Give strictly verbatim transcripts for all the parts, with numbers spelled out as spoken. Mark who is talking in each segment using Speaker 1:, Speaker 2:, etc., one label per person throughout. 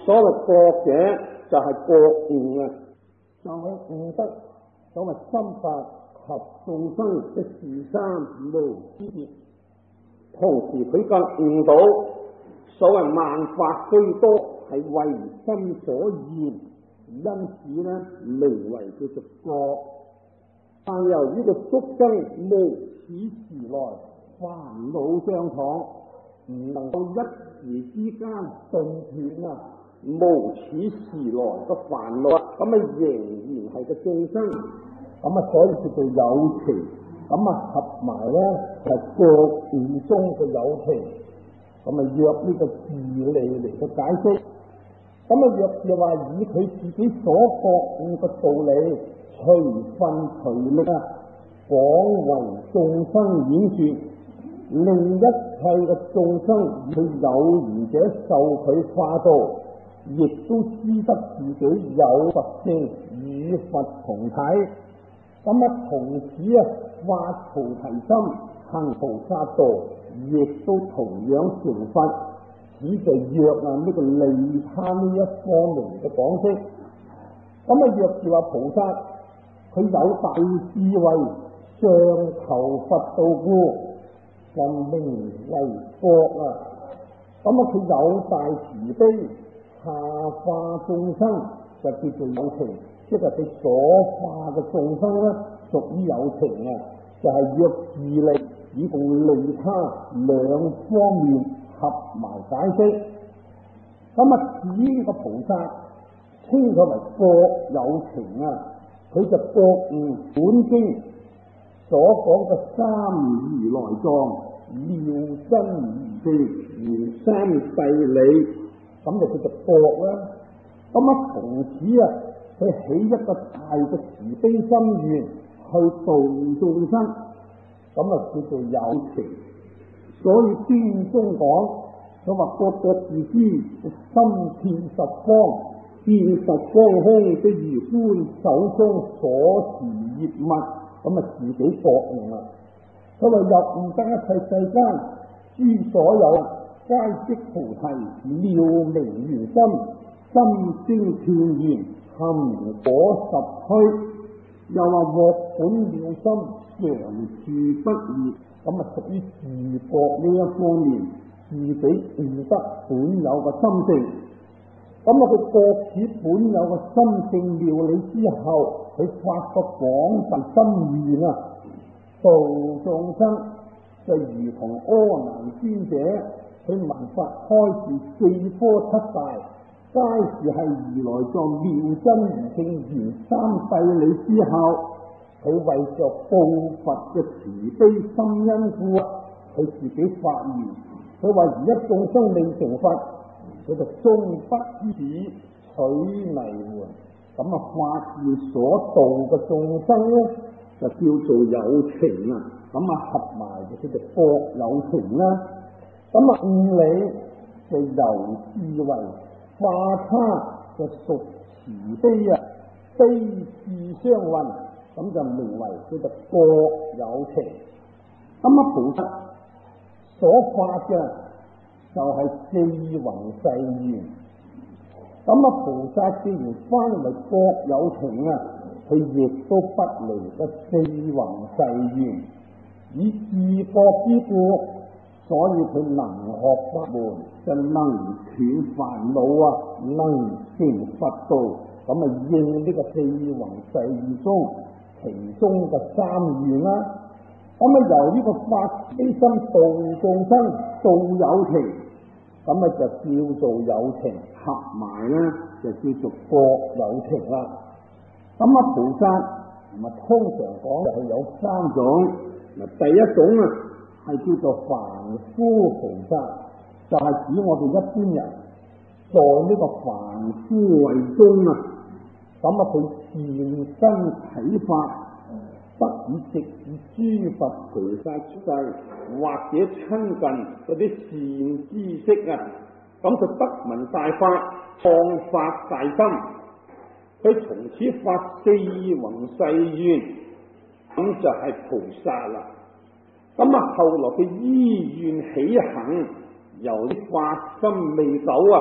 Speaker 1: 所謂覺者就係覺悟啊，就係悟得所謂心法及眾生嘅事三無之別。同時佢更悟到所謂萬法居多係為心所現，因此呢名為叫做覺。但由於個宿生無始時來煩惱相闖，唔能夠一時之間頓斷啊！無始時來個煩惱，咁啊仍然係個眾生，咁啊所以叫做有情，咁啊合埋咧係覺悟中嘅有情，咁啊約呢個自利嚟嘅解釋，咁啊若又話以佢自己所覺悟嘅道理，隨分隨力啊，廣為眾生演說，令一切嘅眾生佢有緣者受佢化導，亦都知得自己有佛性與佛同體，咁啊從此啊發菩提心行菩薩道，亦都同樣成佛，只就約啊呢個利他呢一方面嘅講釋。咁啊若是話菩薩佢有大智慧，上求佛道故，就名為覺啊。咁啊佢有大慈悲，下化眾生就叫做有情，即係佢所化嘅眾生咧屬於有情啊，就係約自利以共利他兩方面合埋解釋。咁啊至於呢個菩薩稱佢為覺有情啊，佢就覺悟本經所講嘅三如來藏，妙真如性，原三世理，咁就叫做覺啦。咁啊從此啊佢起一個大嘅慈悲心願去度眾生，咁啊叫做有情。所以經中講，佢話各個自知心遍十方，見十方空的如觀手中所持業物，咁啊自己覺悟啦。佢話入悟得一切世間諸所有皆悉菩提妙明圓心，心聲斷然含果實虛，又話獲本妙心常住不滅，咁啊屬於自覺呢一方面，自己悟得本有嘅心性。咁啊佢覺此本有嘅心性妙理之後，佢發個廣大心願啊，度眾生就如同阿難尊者，佢聞法開示四科七大，皆是係如來藏妙真如性原三世理之後，佢為着報佛嘅慈悲心因故，佢自己發願，佢話而一眾生未成佛，佢就終不於此取泥換，咁啊發願所度嘅眾生咧，就叫做有情啊，咁啊合埋就叫做覺有情啦。咁啊悟理就由智慧，化他就屬慈悲啊，悲智相混，咁就名為叫做覺有情。咁啊菩薩所發嘅就係四弘誓願，咁啊菩薩既然翻為覺有情啊，佢亦都不離嘅四弘誓願，以自覺之故，所以佢能學法門，就能斷煩惱啊，能成佛道。咁啊應呢個四弘誓願中其中嘅三願啦。咁啊由呢個發悲心度眾生，度有情，咁啊就叫做有情，合埋咧就叫做覺有情啦。咁啊菩薩唔係通常講就係有三種，嗱第一種啊係叫做凡夫菩薩，就係、是、指我哋一般人在呢個凡夫位中啊，咁啊佢現身啟發，不以直以諸佛菩薩出世，或者親近嗰啲善知識啊，咁就得聞大法，創發大心，佢從此發四弘誓願，咁就係菩薩啦。咁啊後來佢依願起行，由啲發心未久啊，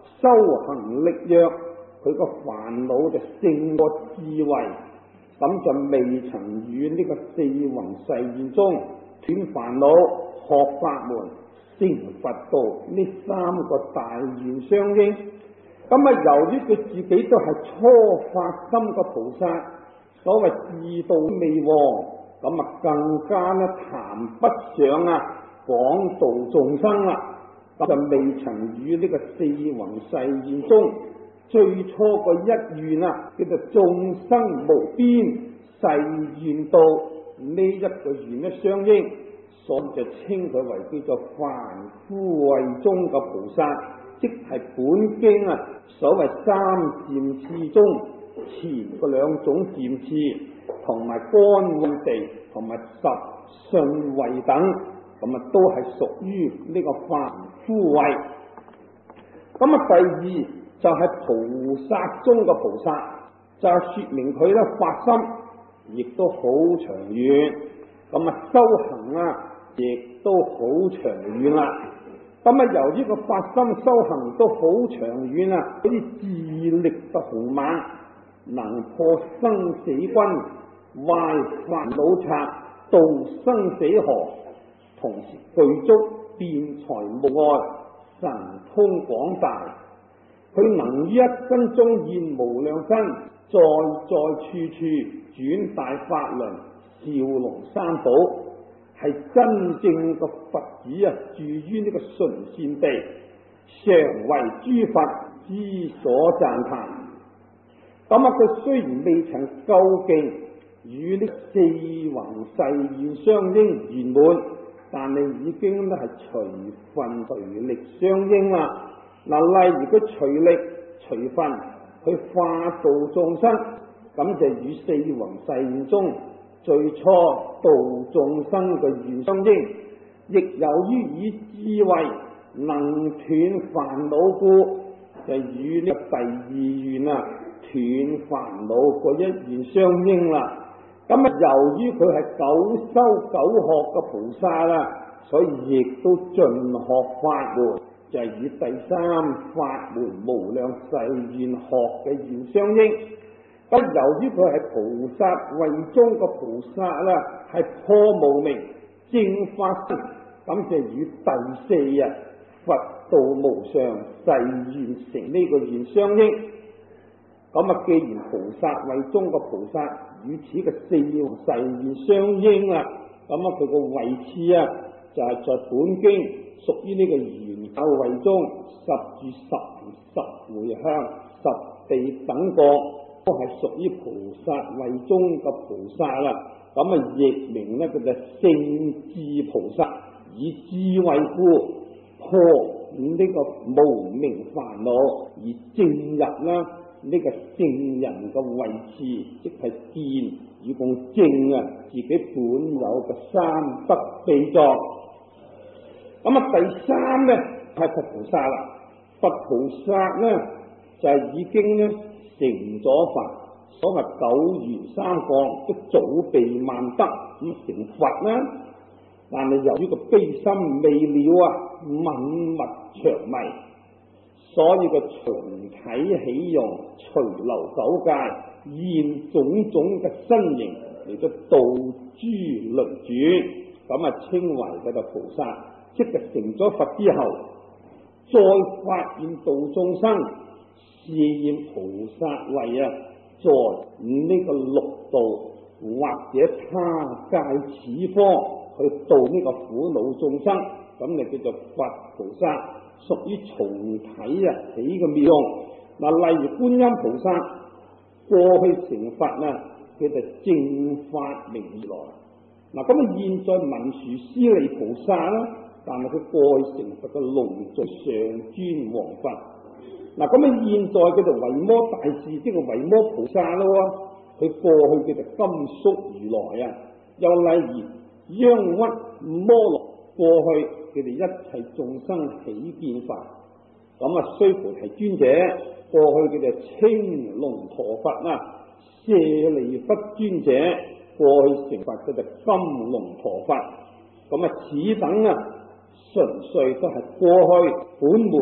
Speaker 1: 修行力弱，佢個煩惱就勝過智慧，咁就未曾與呢個四弘誓願中斷煩惱、學法門、成佛道呢三個大願相應。咁啊，由於佢自己都係初發心嘅菩薩，所謂智道未旺，咁啊更加咧談不上啊廣度眾生啦，咁就未曾與呢個四弘誓願中最初個一願啊，叫做眾生無邊誓願道呢一個願咧相應，所以就稱佢為叫做凡夫位中嘅菩薩，即係本經啊所謂三漸次中前嗰兩種漸次，同埋乾慧地同埋十信位等，咁啊都係屬於呢個凡夫位。咁啊第二就係、是、菩薩中嘅菩薩，就係、是、說明佢咧發心亦都好長遠，咁啊修行啊亦都好長遠啦。咁啊由於個發心修行都好長遠啊，嗰啲自力不雄猛，能破生死關，壞煩惱賊，渡生死河，同時具足辯才無礙，神通廣大。佢能於一分鐘現無量身，在在處處轉大法輪，紹龍三寶，係真正個佛子啊！住於呢個純善地，常為諸佛之所讚歎。咁啊，佢雖然未曾究竟與呢四弘誓願相應圓滿，但係已經咧係隨分隨力相應啦。嗱，例如佢隨力隨分去化度眾生，咁就與四弘誓願中最初度眾生嘅願相應，亦由於以智慧能斷煩惱故，就與呢第二願啊斷煩惱嗰一願相應啦。咁啊，由於佢係九修九學嘅菩薩啦，所以亦都盡學法門，就係、是、與第三法門無量誓願學嘅願相應。咁由於佢係菩薩位中嘅菩薩啦，係破無明正法性，咁就與第四啊佛道無上誓願成呢個願相應。咁啊，既然菩薩位中嘅菩薩與此嘅四弘誓願相應啊，咁啊佢個位次啊就係、是、在本經屬於呢個圓教位中十住十十回向十地等個都係屬於菩薩位中嘅菩薩啦。咁啊譯名呢，佢就聖智菩薩，以智慧故破呢個無明煩惱，而證入啦呢個聖人嘅位置，即係見以共證啊自己本有嘅三德秘藏。咁啊第三呢係佛菩薩啦，佛菩薩呢就係、是、已經呢成咗佛，所謂九緣三降都早備萬德咁成佛啦。但係由於個悲心未了啊，泯物長迷，所以個長體起用，隨流九界，現種種嘅身形嚟到度諸輪轉，咁啊稱為佢個菩薩。即係成咗佛之後，再發願度眾生，示現菩薩位啊，在呢個六道或者他界此方去度呢個苦惱眾生，咁就叫做佛菩薩，屬於從體啊起嘅妙用。嗱，例如觀音菩薩過去成佛啊，佢就正法明而來。嗱，咁啊現在文殊師利菩薩啦。但係佢過去成佛嘅龍族上尊王佛，嗱咁啊現在叫做維摩大士，即係維摩菩薩咯。佢過去叫做甘肅如來啊，又例如央屈摩羅，過去佢哋一切眾生起見佛。咁啊須菩提尊者過去佢哋青龍陀佛啊，舍利弗尊者過去成佛佢哋金龍陀佛。咁啊此等啊純粹都係過去本門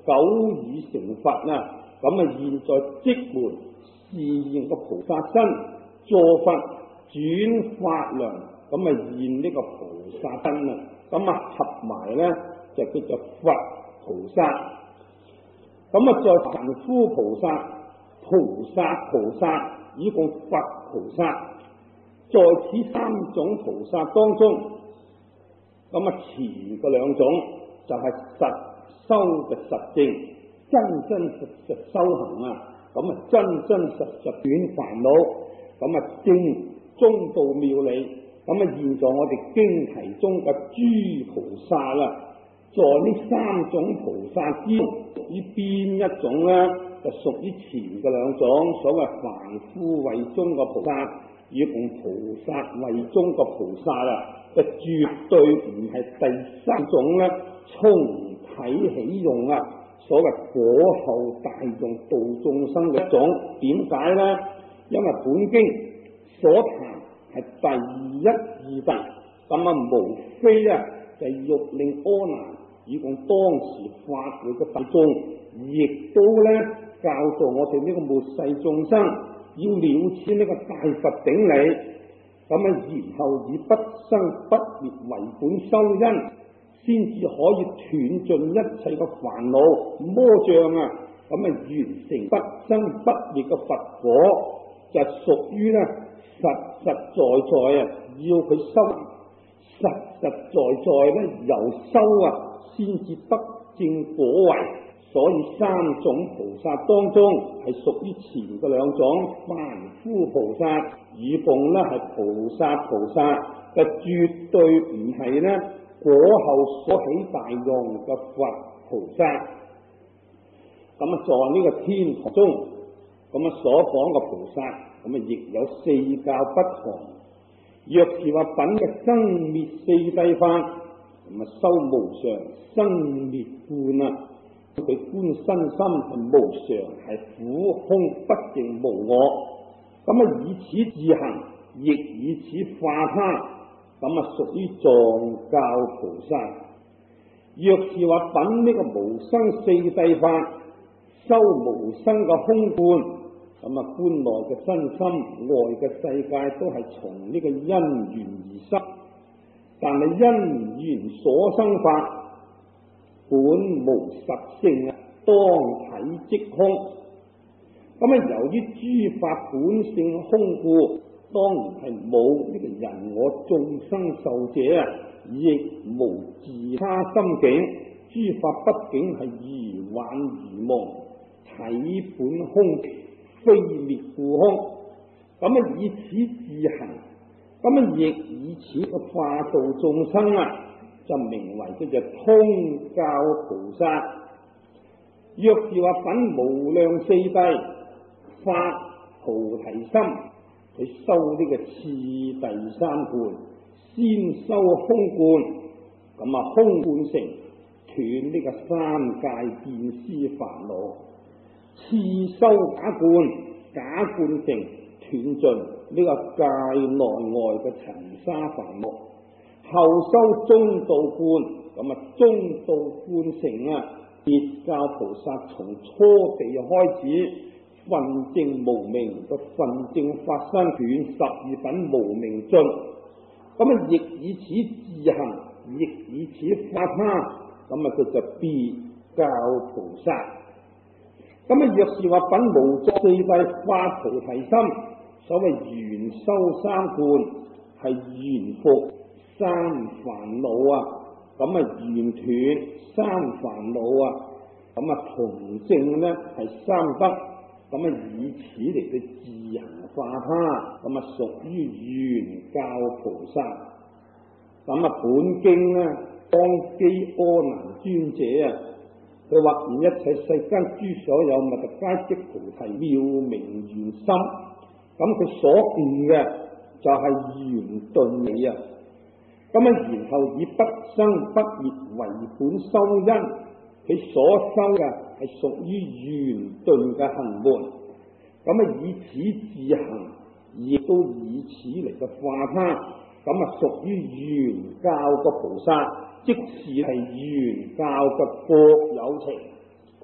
Speaker 1: 久已成佛啦，咁啊現在即門示現個菩薩身，坐佛轉法輪，咁啊現呢個菩薩身啊，咁啊合埋咧就叫做佛菩薩。咁啊再凡夫菩薩、菩薩菩薩以共佛菩薩，在此三種菩薩當中，咁啊前嗰兩種就係實修嘅實證，真真實實修行啊，咁啊真真實實斷煩惱，咁啊證中道妙理。咁啊現在我哋經題中嘅諸菩薩啦，在呢三種菩薩之中，屬於邊一種咧？就屬於前嘅兩種，所謂凡夫位中嘅菩薩，以共菩薩位中嘅菩薩啦，就絕對唔係第三種咧，從體起用啊，所謂果後大用度眾生嘅一種。點解咧？因為本經所談係第一義諦，咁啊無非啊就欲令阿難以共當時法會嘅大眾，亦都咧教導我哋呢個末世眾生要了知呢個大佛頂理，咁啊然後以不生不滅為本修因，先至可以斷盡一切嘅煩惱魔障啊，咁啊完成不生不滅嘅佛果，就屬於咧實實在在啊要佢修，實實在在咧由修啊先至得正果位。所以三種菩薩當中係屬於前嘅兩種凡夫菩薩，以共咧係菩薩菩薩，就絕對唔係咧果後所起大用嘅佛菩薩。咁啊在呢個天堂中，咁啊所講嘅菩薩，咁啊亦有四教不同。若是話品嘅生滅四諦法，咁啊修無常生滅觀啊，佢觀身心係無常，係苦空不淨無我，咁啊以此自行，亦以此化他，咁啊屬於藏教菩薩。若是話品呢個無生四諦法，修無生嘅空觀，咁啊觀內嘅身心，外嘅世界都係從呢個因緣而生，但係因緣所生法本無實性啊，當體即空。咁啊，由於諸法本性空故，當然係冇呢個人我眾生受者啊，亦無自他心境。諸法畢竟係如幻如夢，體本空，非滅故空。咁啊，以此自行，咁啊，亦以此個化度眾生啊，就名為叫做通教菩薩。若是話品無量四諦，發菩提心，佢修呢個次第三觀，先修空觀，咁啊空觀成斷呢個三界見思煩惱，次修假觀，假觀成斷盡呢個界內外嘅塵沙煩惱，後修中道觀，咁啊中道觀成啊別教菩薩從初地開始分證無明個分證發生斷十二品無明盡，咁啊亦以此自行，亦以此化他，咁啊佢就別教菩薩。咁啊若是話品無作四諦發菩提心，所謂緣修三觀，係緣伏三煩惱啊，咁啊緣斷三煩惱啊，咁啊同證咧係三德，咁啊以此嚟去自行化他，咁啊屬於緣教菩薩。咁啊本經咧當機阿難尊者啊，佢話現一切世間諸所有物皆即菩提妙明圓心，咁佢所悟嘅就係圓頓理啊。咁啊然後以不生不滅為本修因，佢所修嘅係屬於圓頓嘅行門，咁啊以此自行，亦都以此嚟嘅化他，咁啊屬於圓教嘅菩薩，即是係圓教嘅國有情。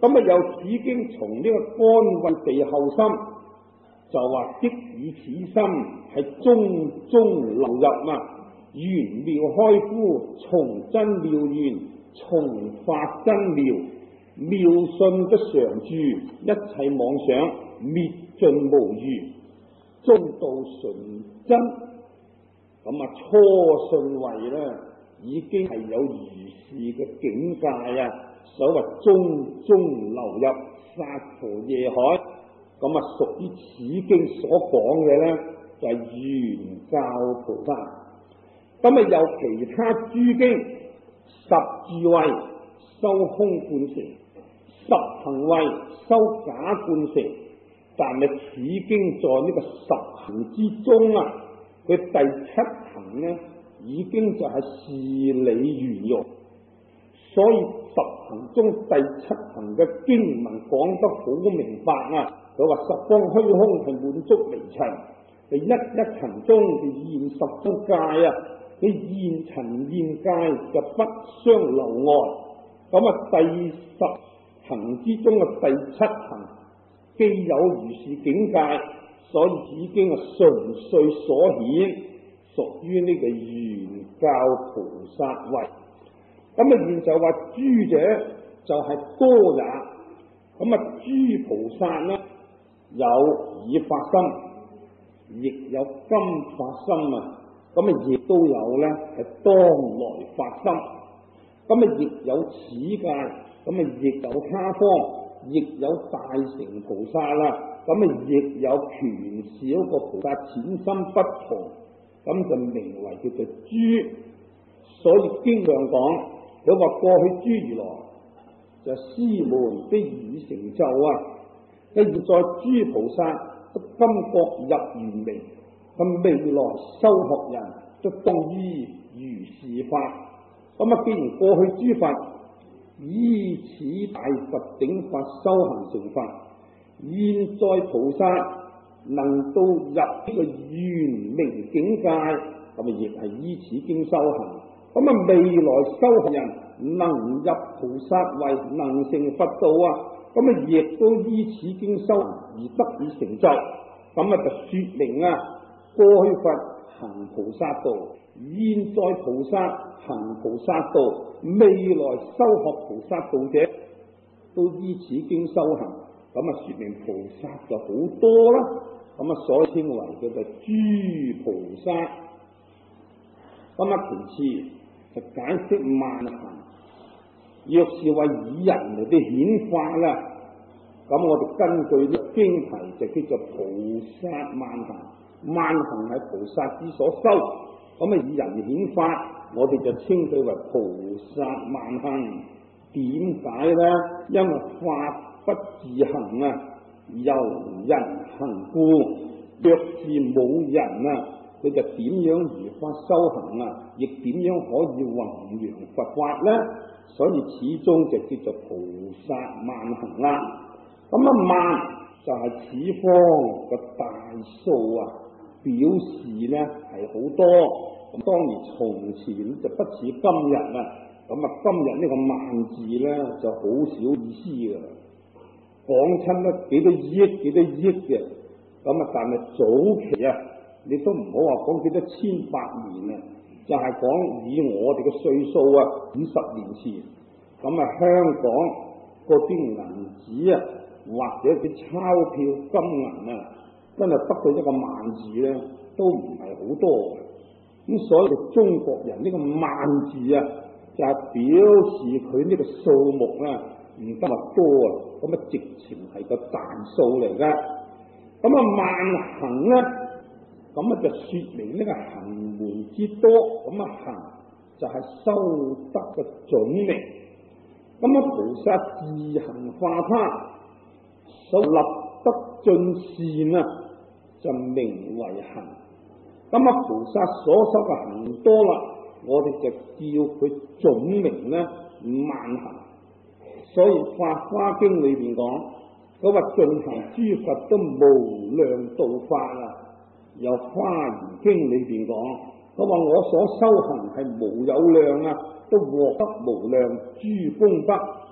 Speaker 1: 咁啊又此經從呢個肝胃地後心，就話即以此心係中中流入啊，玄妙開敷，從真妙緣，從法真妙，妙信不常住，一切妄想滅盡無餘，中道純真。咁啊初信位咧，已經係有如是嘅境界啊！所謂中中流入，薩婆夜海，咁啊屬於此經所講嘅咧，就係、是、圓教菩薩。咁啊有其他諸經十智慧修空灌成，十行慧修假灌成，但係此經在呢個十行之中啊，佢第七行呢已經就係事理圓融，所以十行中第七行嘅經文講得好明白啊！佢話十方虛空係滿足微塵，你一一塵中嘅現十方界啊，你現塵現界就不相留礙。咁啊，第十行之中嘅第七行既有如是境界，所以已經係純粹所顯，屬於呢個圓教菩薩位。咁啊，現就話諸者就係多也。咁啊，諸菩薩呢，有已發心，亦有今發心啊。咁啊，亦都有咧係當來發心。咁啊，亦有此界，咁啊，亦有他方，亦有大乘菩薩啦。咁啊，亦有權小個菩薩淺心不同，咁就名為叫做諸。所以經上講，佢話過去諸如來就師門非已成就啊！跟住在諸菩薩都今覺入圓明，咁未來修學人都當依如是法。咁啊，既然過去諸佛依此大佛頂法修行成法，現在菩薩能到入呢個圓明境界，咁啊亦係依此經修行。咁啊，未來修學人能入菩薩位，能成佛道啊，咁啊亦都依此經修行而得以成就。咁啊就說明啊，過去佛行菩薩道，現在菩薩行菩薩道，未來修學菩薩道者都依此經修行。咁啊說明菩薩就好多啦。咁啊所稱為叫做諸菩薩。咁啊其次就解釋萬行，若是為以人嚟啲顯化啦，咁我哋根據呢個經題就叫做菩薩萬行。萬行係菩薩之所修，咁啊以人顯化，我哋就稱佢為菩薩萬行。點解咧？因為法不自行啊，由人行故。若是冇人啊，佢就點樣如法修行啊？亦點樣可以弘揚佛法咧？所以始終就叫做菩薩萬行啦。咁啊萬就係此方嘅大數啊，表示咧係好多。咁當然從前就不似今日啊。咁啊今日呢個萬字咧就好少意思噶啦，講親得幾多億幾多億嘅。咁啊但係早期啊，你都唔好話講幾多千百年啊，就係、是、講以我哋嘅歲數啊，五十年前，咁啊香港嗰啲銀紙啊，或者啲鈔票金銀啊，真係得到一個萬字咧，都唔係好多嘅。咁所以中國人呢個萬字啊，就係、是、表示佢呢個數目啊，唔得話多啊，咁啊直情係個大數嚟噶。咁啊萬行咧，咁啊就說明呢個行門之多。咁啊行就係修德嘅總名。咁啊菩薩自行化他，所立德進善啊，就名為行。咁啊菩薩所修嘅行多啦，我哋就叫佢總名咧萬行。所以《法華經》裏邊講，佢話盡行諸佛都無量度法啊。有《華嚴經》裏邊講，佢話我所修行係無有量啊，都獲得無量諸功德。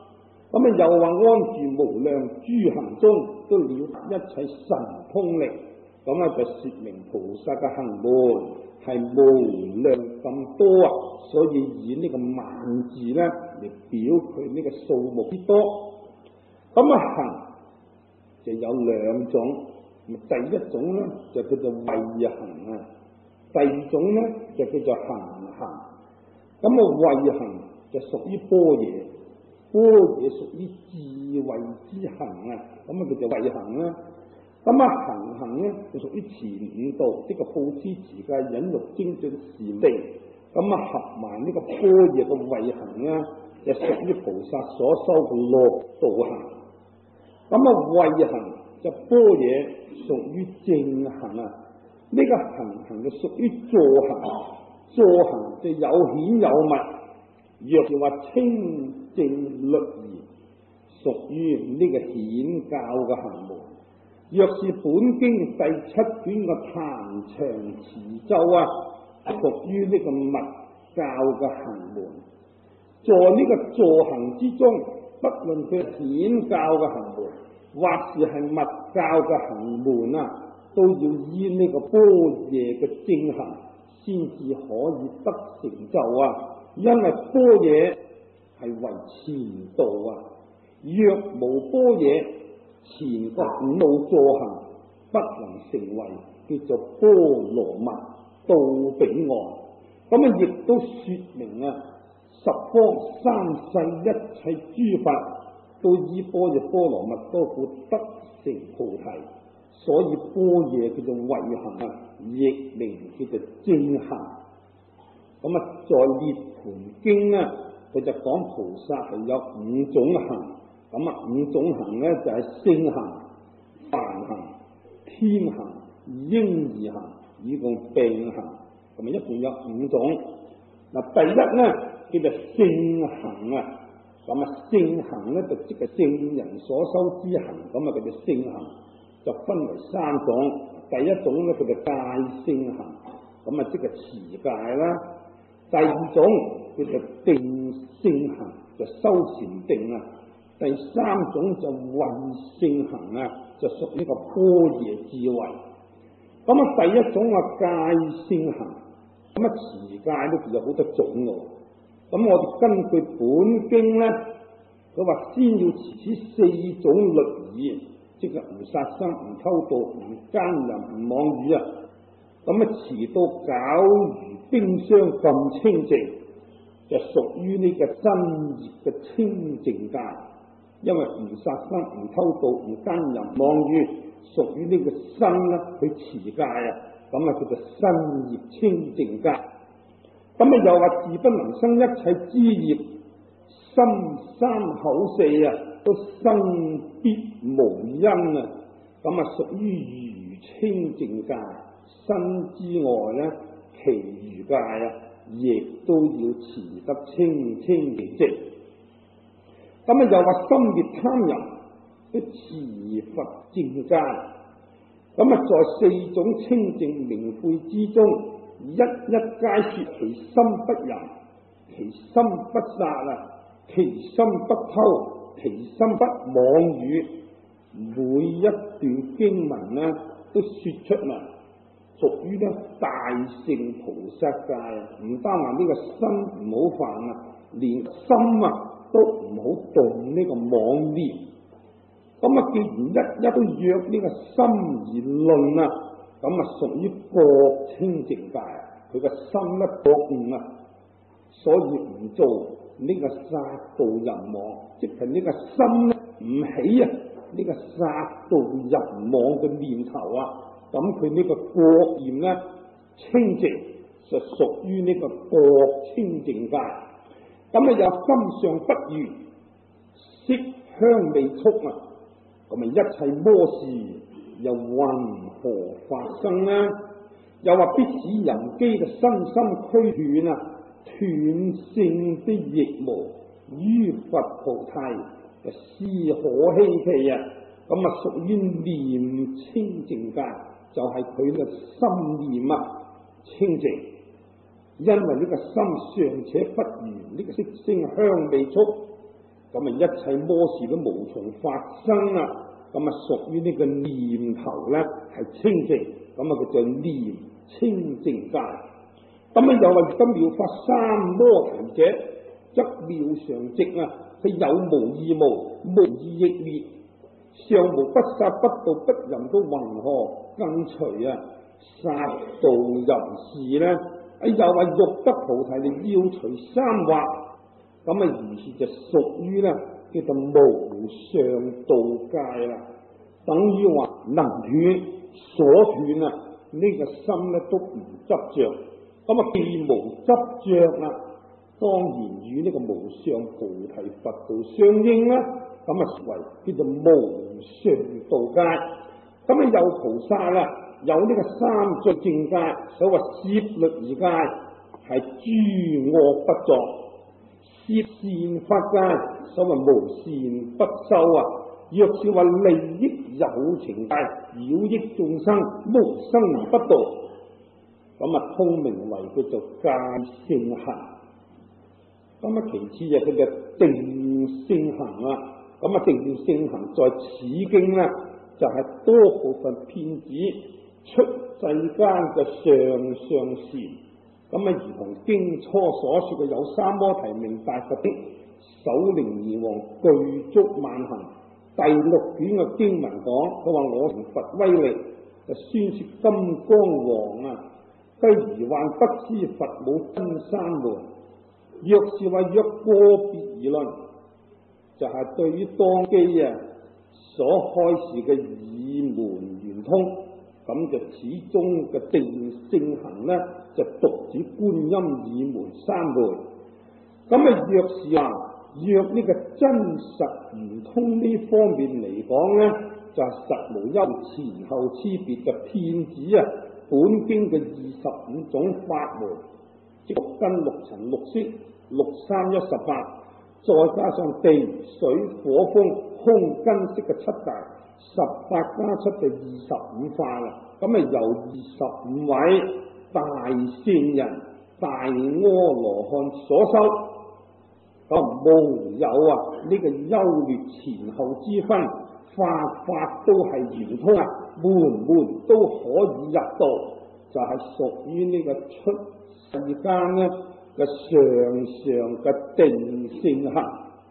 Speaker 1: 咁啊又話安住無量諸行中都了一切神通力，咁啊就說明菩薩嘅行門係無量咁多啊，所以以呢個萬字咧嚟表佢呢個數目之多。咁啊行就有兩種，第一種咧就叫做慧行啊，第二種咧就叫做行行。咁啊慧行就屬於般若，般若屬於智慧之行啊，咁啊叫做慧行啦。咁啊行行咧就屬於前五道，呢個布施持戒忍辱精進禪定。咁啊合埋呢個般若嘅慧行咧，就屬於菩薩所修嘅六道行。咁啊慧行就般若屬於正行啊，呢、這個行行就屬於助行，助行就有顯有密。若是話清淨律儀，屬於呢個顯教嘅行門；若是本經第七卷嘅壇場持咒啊，屬於呢個密教嘅行門。在呢個助行之中，不論佢顯教嘅行門，或是係密教嘅行門啊，都要依呢個般若嘅正行，先至可以得成就啊！因為般若係為前道啊，若無般若，前個五道助行不能成為，叫做波羅蜜到彼岸。咁啊，亦都說明啊，十方三世一切諸佛都依般若波羅蜜多故得成菩提，所以般若叫做慧行啊，亦名叫做正行。咁啊，在《涅槃經》啊，佢就講菩薩係有五種行。咁啊，五種行咧就係聖行、梵行、天行、嬰兒行，以共病行。咁啊，一共有五種。嗱，第一咧叫做聖行啊。咁啊，聖行咧就即係聖人所修之行，咁啊叫做聖行，就分為三種。第一種咧叫做戒聖行，咁啊即係持戒啦。第二種叫做定聖行，就修禪定啊。第三種就慧聖行啊，就屬呢個般若智慧。咁啊，第一種啊戒聖行，咁啊持戒咧就有好多種嘅。咁我哋根據本經咧，佢話先要持此四種律儀，即係唔殺生、唔偷盜、唔奸淫、唔妄語啊。咁啊持到皎如冰霜咁清淨，就屬於呢個真業嘅清淨戒。因為唔殺生、唔偷盜、唔奸淫、妄語，屬於呢個身啦，去持戒啊，咁啊叫做身業清淨戒。咁啊又話自不能生一切之業，心三口四啊，都生必無因啊，咁啊屬於餘清淨戒。身之外咧，其餘戒啊，亦都要持得清清淨淨。咁啊又話心滅貪淫，都持佛正戒。咁啊在四種清淨明慧之中，一一皆說其心不淫，其心不殺啊，其心不偷，其心不妄語。每一段經文呢，都說出嚟，屬於咧大乘菩薩戒啊！唔單話呢個身唔好犯啊，連心啊都唔好動呢個妄念。咁啊，既然一一都約呢個心而論啊，咁啊屬於覺清淨戒，佢個心咧覺悟啊，所以唔做呢個殺盜淫妄，即係呢個心咧唔起啊呢個殺盜淫妄嘅念頭啊，咁佢呢個覺念咧清淨，就屬於呢個覺清淨戒。咁啊有心上不餘，色香味觸啊，咁啊一切魔事又云何發生呢？又話必使人機嘅身心俱斷啊，斷性的亦無，於佛菩提就斯可希奇啊！咁啊屬於念清淨戒，就係佢嘅心念啊清淨，因為呢個心尚且不如呢個色聲香味觸， 咁啊一切魔事都無從發生啦。咁啊屬於呢個念頭咧係清淨，咁啊佢就念清淨界。咁啊又話而家妙法三摩提者，則妙常寂啊，佢有無二無，無二亦滅，尚無不殺不盜不淫都云何更隨啊殺盜淫事咧？啊又話欲得菩提你要除三惑，咁啊於是就屬於咧叫做無上道界啦。等於話能斷所斷啊，呢、這個心咧都唔執着，咁啊既無執着啦，當然與呢個無上菩提佛道相應啦。咁啊為叫做無上道界。咁啊有菩薩啦，有呢個三聚正界，所謂攝律儀界係諸惡不作，攝善法界所謂無善不修啊。若是話利益有情界，擾益眾生，無生而不度，咁啊通名為佢做界性行。咁啊其次就佢嘅定性行啦。咁啊定性行在此經呢，就係、是、多部分騙子出世間嘅上上善。咁啊如同經初所說嘅有三摩提名大佛的首楞嚴王具足萬行。第六卷嘅經文講，佢話我同佛威力就宣說金剛王啊，不如幻不知佛母真三門。若是話若個別而論，就係、是、對於當機啊所開示嘅耳門圓通，咁就始終嘅定性行呢，就獨指觀音耳門三門。咁啊若是話若呢個真實圓通呢方面嚟講呢，就係、是、實無憂前後差別嘅騙子啊！本經嘅二十五種法門，即六根六塵六識六三一十八，再加上地水火風空根識嘅七大，十八加七就二十五法啦。咁啊由二十五位大聖人、大阿羅漢所修。咁無有啊呢、這個優劣前後之分，法法都係圓通啊，門門都可以入道，就係、是、屬於呢個出世間呢嘅上上嘅定性行。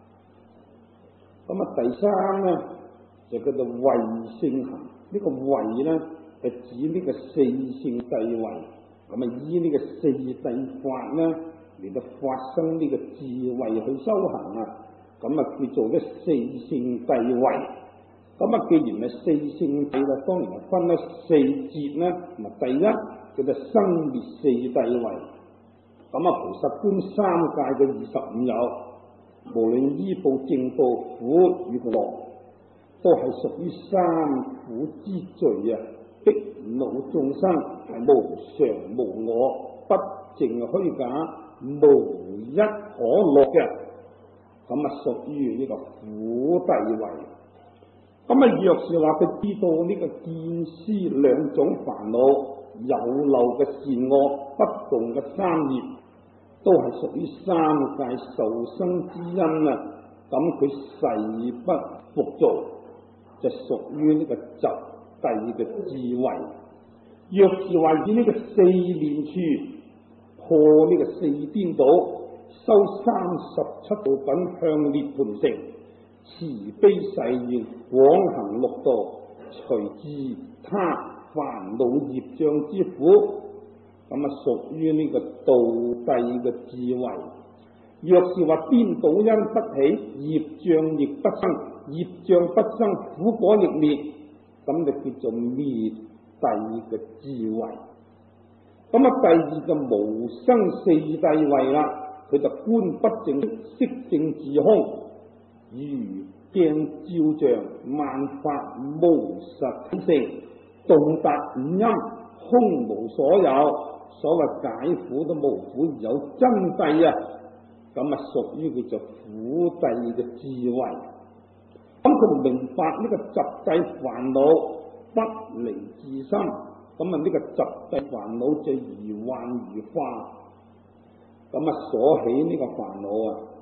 Speaker 1: 咁啊第三呢就叫做慧性行，呢、這個慧呢係指呢個四聖諦慧，咁啊依呢個四諦法呢嚟到發生呢個智慧去修行啊，咁啊叫做咧四聖諦慧。咁啊既然係四聖諦啦，當然係分咗四節啦。咁啊第一叫做生滅四諦慧。咁啊菩薩觀三界嘅二十五有，無論依報正報苦與樂，都係屬於三苦之罪啊！逼惱眾生係無常無我，不淨虛假，無一可樂嘅，咁啊屬於呢個苦諦慧。咁啊若是話佢知道呢個見思兩種煩惱，有漏嘅善惡，不動嘅三業，都係屬於三界受生之因啊，咁佢誓不復造，就屬於呢個集諦嘅智慧。若是話以呢個四念處破呢個四顛倒，修三十七道品向涅槃城，慈悲誓願廣行六道，除自他煩惱業障之苦，咁啊屬於呢個道諦嘅智慧。若是話顛倒因不起，業障亦不生，業障不生，苦果亦滅，咁就叫做滅諦嘅智慧。咁啊，第二就無生四諦慧啦，佢就觀不淨色淨自空，如鏡照像，萬法無實性，洞達五陰，空無所有。所謂解苦都無苦，而有真諦啊！咁啊，屬於佢就苦諦嘅智慧。咁佢明白呢個集諦煩惱不離自心，咁啊呢個集諦煩惱就如幻如化，咁啊所起呢個煩惱啊，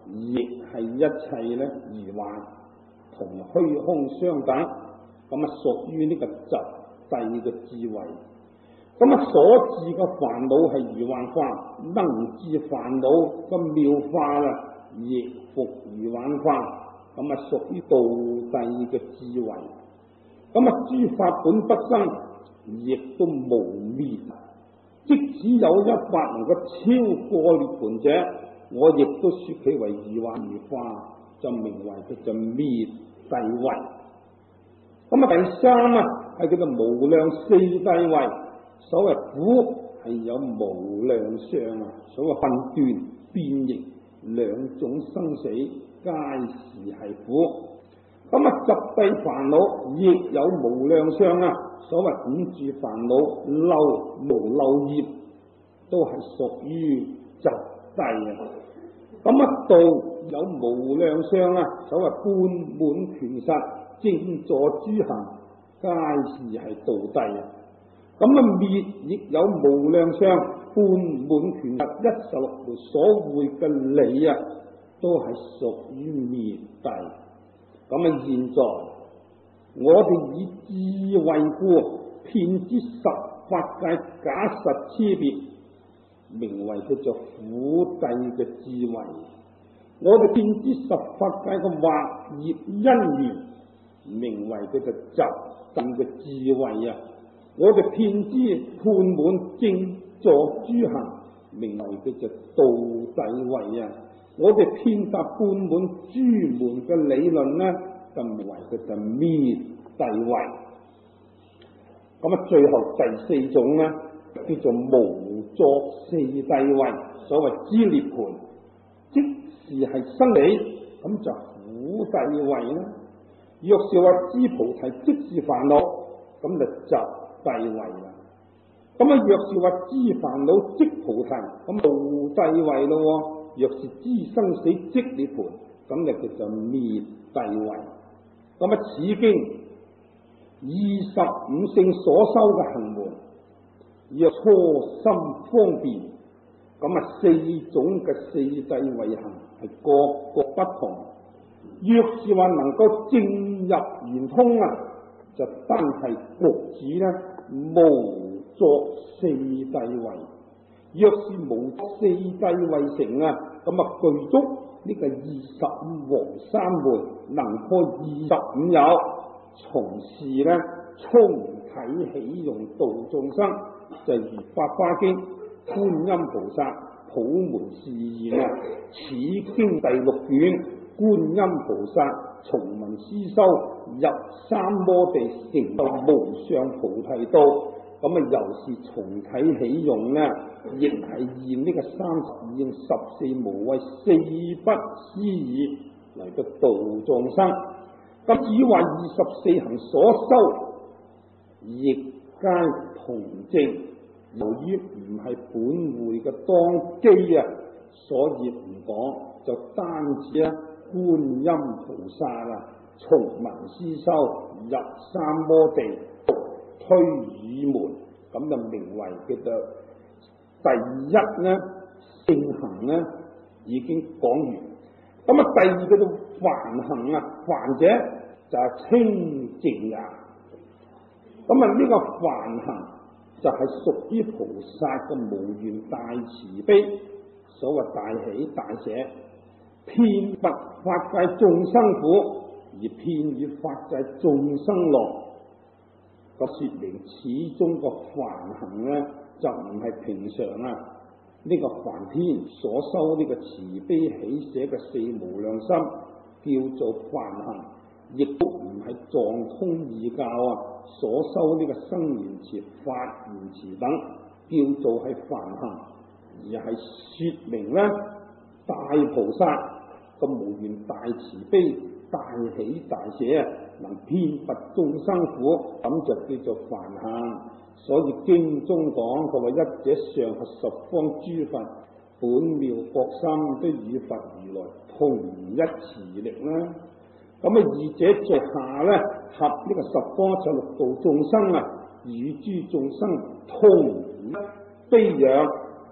Speaker 1: 亦係一切咧疑幻同虛空相等，咁啊屬於呢個集諦嘅智慧。咁啊所致嘅煩惱係疑幻化，能致煩惱嘅妙法啊，亦復疑幻化，咁啊屬於道諦嘅智慧。咁啊諸法本不生，亦都無滅。即使有一法能夠超過涅槃者，我亦都說佢為疑幻而化，就名為佢就滅諦慧。咁啊第三啊係叫做無量四諦慧。所謂苦係有無量相啊，所謂分段變形兩種生死，皆是係苦。咁啊集諦煩惱亦有無量相啊，所謂五住煩惱漏無漏業，都係屬於集諦啊。咁啊道有無量相啊，所謂半滿權實正坐諸行，皆是係道諦啊。咁啊滅亦有無量相，半滿權實一十六條所會嘅理啊，都係屬於滅諦。咁啊現在我哋以智慧故，遍知十法界假實差別，名為叫做苦諦嘅智慧。我哋遍知十法界嘅惑業因緣，名為叫做集諦嘅智慧啊。我哋遍知判滿正坐諸行，名為叫做道諦慧啊。我哋遍達半滿諸門嘅理論呢，就名為叫做滅諦慧。咁啊，最後第四種呢，叫做無作四諦慧。所謂知涅槃，即是係生理，咁就苦諦慧啦。若是話知菩提，即是煩惱，咁就集諦慧啦。咁啊，若是話知煩惱即菩提，咁道諦慧咯。若是知生死即涅槃，咁就叫做滅諦慧。咁啊，此經二十五聖所修嘅行門，若初心方便，咁啊四種嘅四諦慧行係各各不同。若是話能夠正入圓通啊，就單係局指咧無作四諦慧。若是無四諦慧成啊，咁啊具足呢個二十五黃三昧，能破二十五有，從事咧充體起用度眾生，就如《法華經》觀音菩薩普門示現啊。此經第六卷，觀音菩薩從聞思修入三摩地，成就無上菩提道。咁啊，又是從體起用呢，亦係現呢個三十二應十四無畏四不思議嚟到度眾生。咁至於話二十四行所修，亦皆同證。由於唔係本會嘅當機啊，所以唔講，就單止啊觀音菩薩啊從聞思修入三摩地，推語門，咁就名為叫做第一呢聖行呢已經講完。咁啊第二叫做梵行啊，梵者就係清淨啊。咁啊呢個梵行就係屬於菩薩嘅無緣大慈悲，所謂大喜大捨，遍拔法界眾生苦，而遍與法界眾生樂。咁說明始終個梵行呢，就唔係平常啊呢、這個梵天所修呢個慈悲喜捨嘅四無量心，叫做梵行，亦都唔係藏通義教啊所修呢個生圓持、法圓持等，叫做係梵行，而係說明呢大菩薩個無緣大慈悲、大喜大捨啊，能遍拔眾生苦，咁就叫做梵行。所以經中講，佢話一者上合十方諸佛本妙覺心，都與佛如來同一慈力啦。咁啊，二者在下咧，合呢個十方一切六道眾生啊，與諸眾生同一悲仰。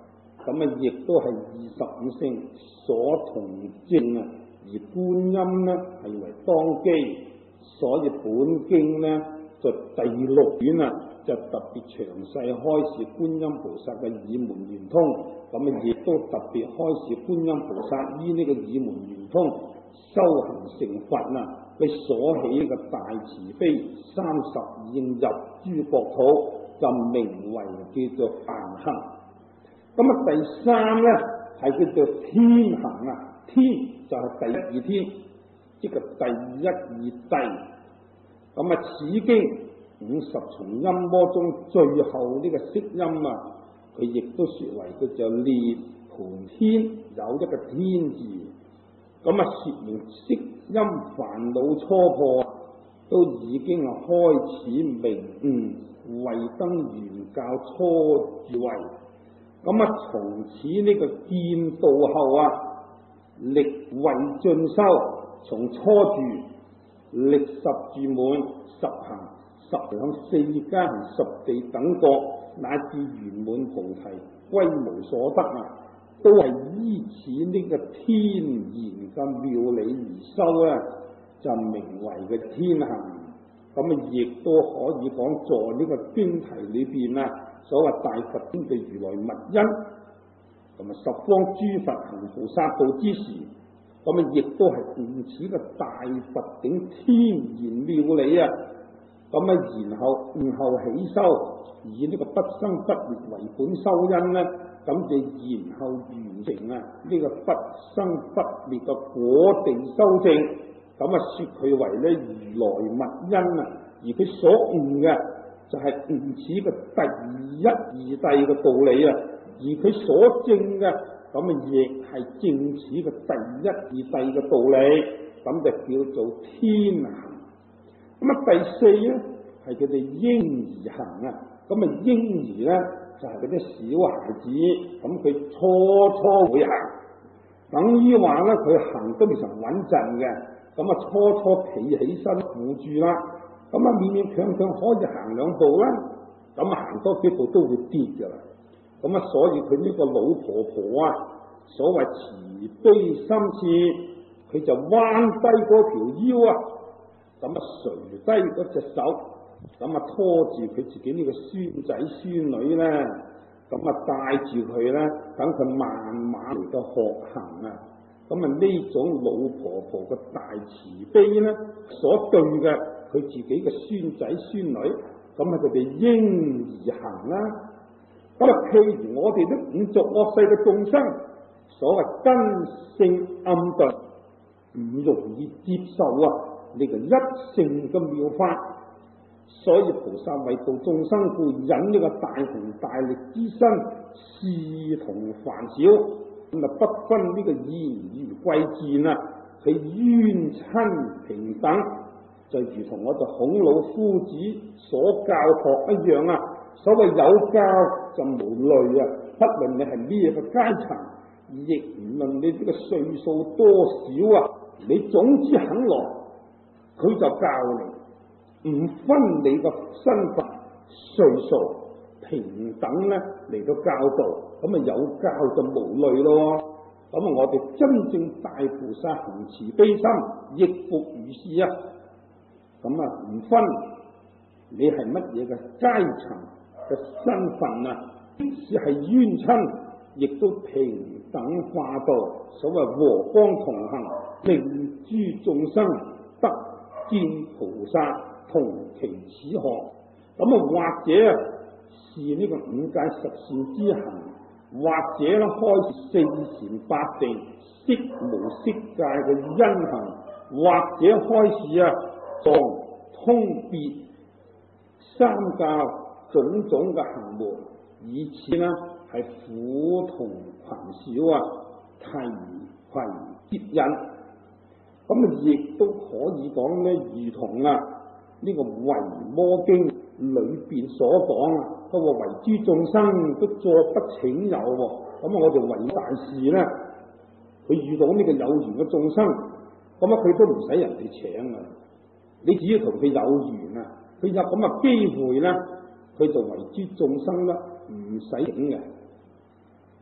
Speaker 1: 咁啊亦都係二十五聖所同證啊，而觀音呢係為當機，所以本經呢就第六卷啊就特別詳細開示觀音菩薩嘅耳門圓通，咁啊亦都特別開示觀音菩薩依呢個耳門圓通修行成佛啊，佢所起嘅大慈悲三十二應入諸國土，就名為叫做梵行。咁啊第三咧係叫做天行啊，天就係第一二天，即係第一二諦。咁啊此經五十重音魔中最後呢個色音啊，佢亦都說為佢就涅槃天，有一個天字。咁啊說明色音煩惱初破，都已經係開始明悟慧燈圓教初智慧。咁啊從此呢個見道後啊，力慧進修，從初住歷十住滿十行十響四加行十地等國，乃至圓滿菩提歸無所得啊，都係依此呢個天然嘅妙理而修啊，就名為嘅天行。咁啊亦都可以講在呢個經題裏邊啊，所謂大佛經嘅如來密因，同埋十方諸佛行菩薩道之時，咁啊亦都係悟此嘅大佛頂天然妙理啊。咁啊，然後然後起修，以呢個不生不滅為本修因咧，咁就然後完成啊呢個不生不滅嘅果地修正。咁啊，說佢為咧如來密因啊，而佢所悟嘅就係悟此嘅第一二諦嘅道理啊，而佢所證嘅咁啊，亦係證此嘅第一二諦嘅道理，咁就叫做天行。咁啊，第四咧係佢哋嬰兒行啊，咁啊嬰兒咧就係嗰啲小孩子，咁佢初初會行，等於話咧佢行都未曾穩陣嘅，咁啊初初企起身扶住啦，咁啊勉勉強強可以行兩步啦，咁啊行多幾步都會跌噶啦，咁啊所以佢呢個老婆婆啊，所謂慈悲心切，佢就彎低嗰條腰啊。咁啊垂低嗰隻手，咁啊拖住佢自己呢個孫仔孫女咧，咁啊帶住佢咧，等佢慢慢嚟到學行啊。咁啊呢種老婆婆嘅大慈悲咧，所對嘅佢自己嘅孫仔孫女，咁啊佢哋嬰兒行啦。咁啊譬如我哋啲五濁惡世嘅眾生，所謂根性暗鈍，唔容易接受啊呢個一乘嘅妙法，所以菩薩為度眾生故引呢個大雄大力之身，視同凡小，咁啊不分呢個賢愚貴賤啊，佢冤親平等，就如同我哋孔老夫子所教學一樣啊。所謂有教就無類啊，不論你係咩個階層，亦唔論你呢個歲數多少啊，你總之肯來，佢就教你，唔分你個身份歲數，平等咧嚟到教導，咁啊有教就無類咯。咁啊我哋真正大菩薩行慈悲心，亦復如是啊。咁啊唔分你係乜嘢嘅階層嘅身份啊，即使係冤親，亦都平等化度。所謂和光同行，令諸眾生得見菩薩同其此學。咁啊或者是呢個五戒十善之行，或者咧開四禪八定色無色界嘅因行，或者開始啊藏通別三教種種嘅行門，以此呢係苦同群小啊提攜接引。咁啊亦都可以講咧，如同啊呢、這個維摩經裏邊所講啊，佢話為諸眾生都作不請有。咁啊我哋維大士咧，佢遇到呢個有緣嘅眾生，咁啊佢都唔使人哋請啊，你只要同佢有緣啊，佢有咁嘅機會咧，佢就為諸眾生啦，唔使請嘅。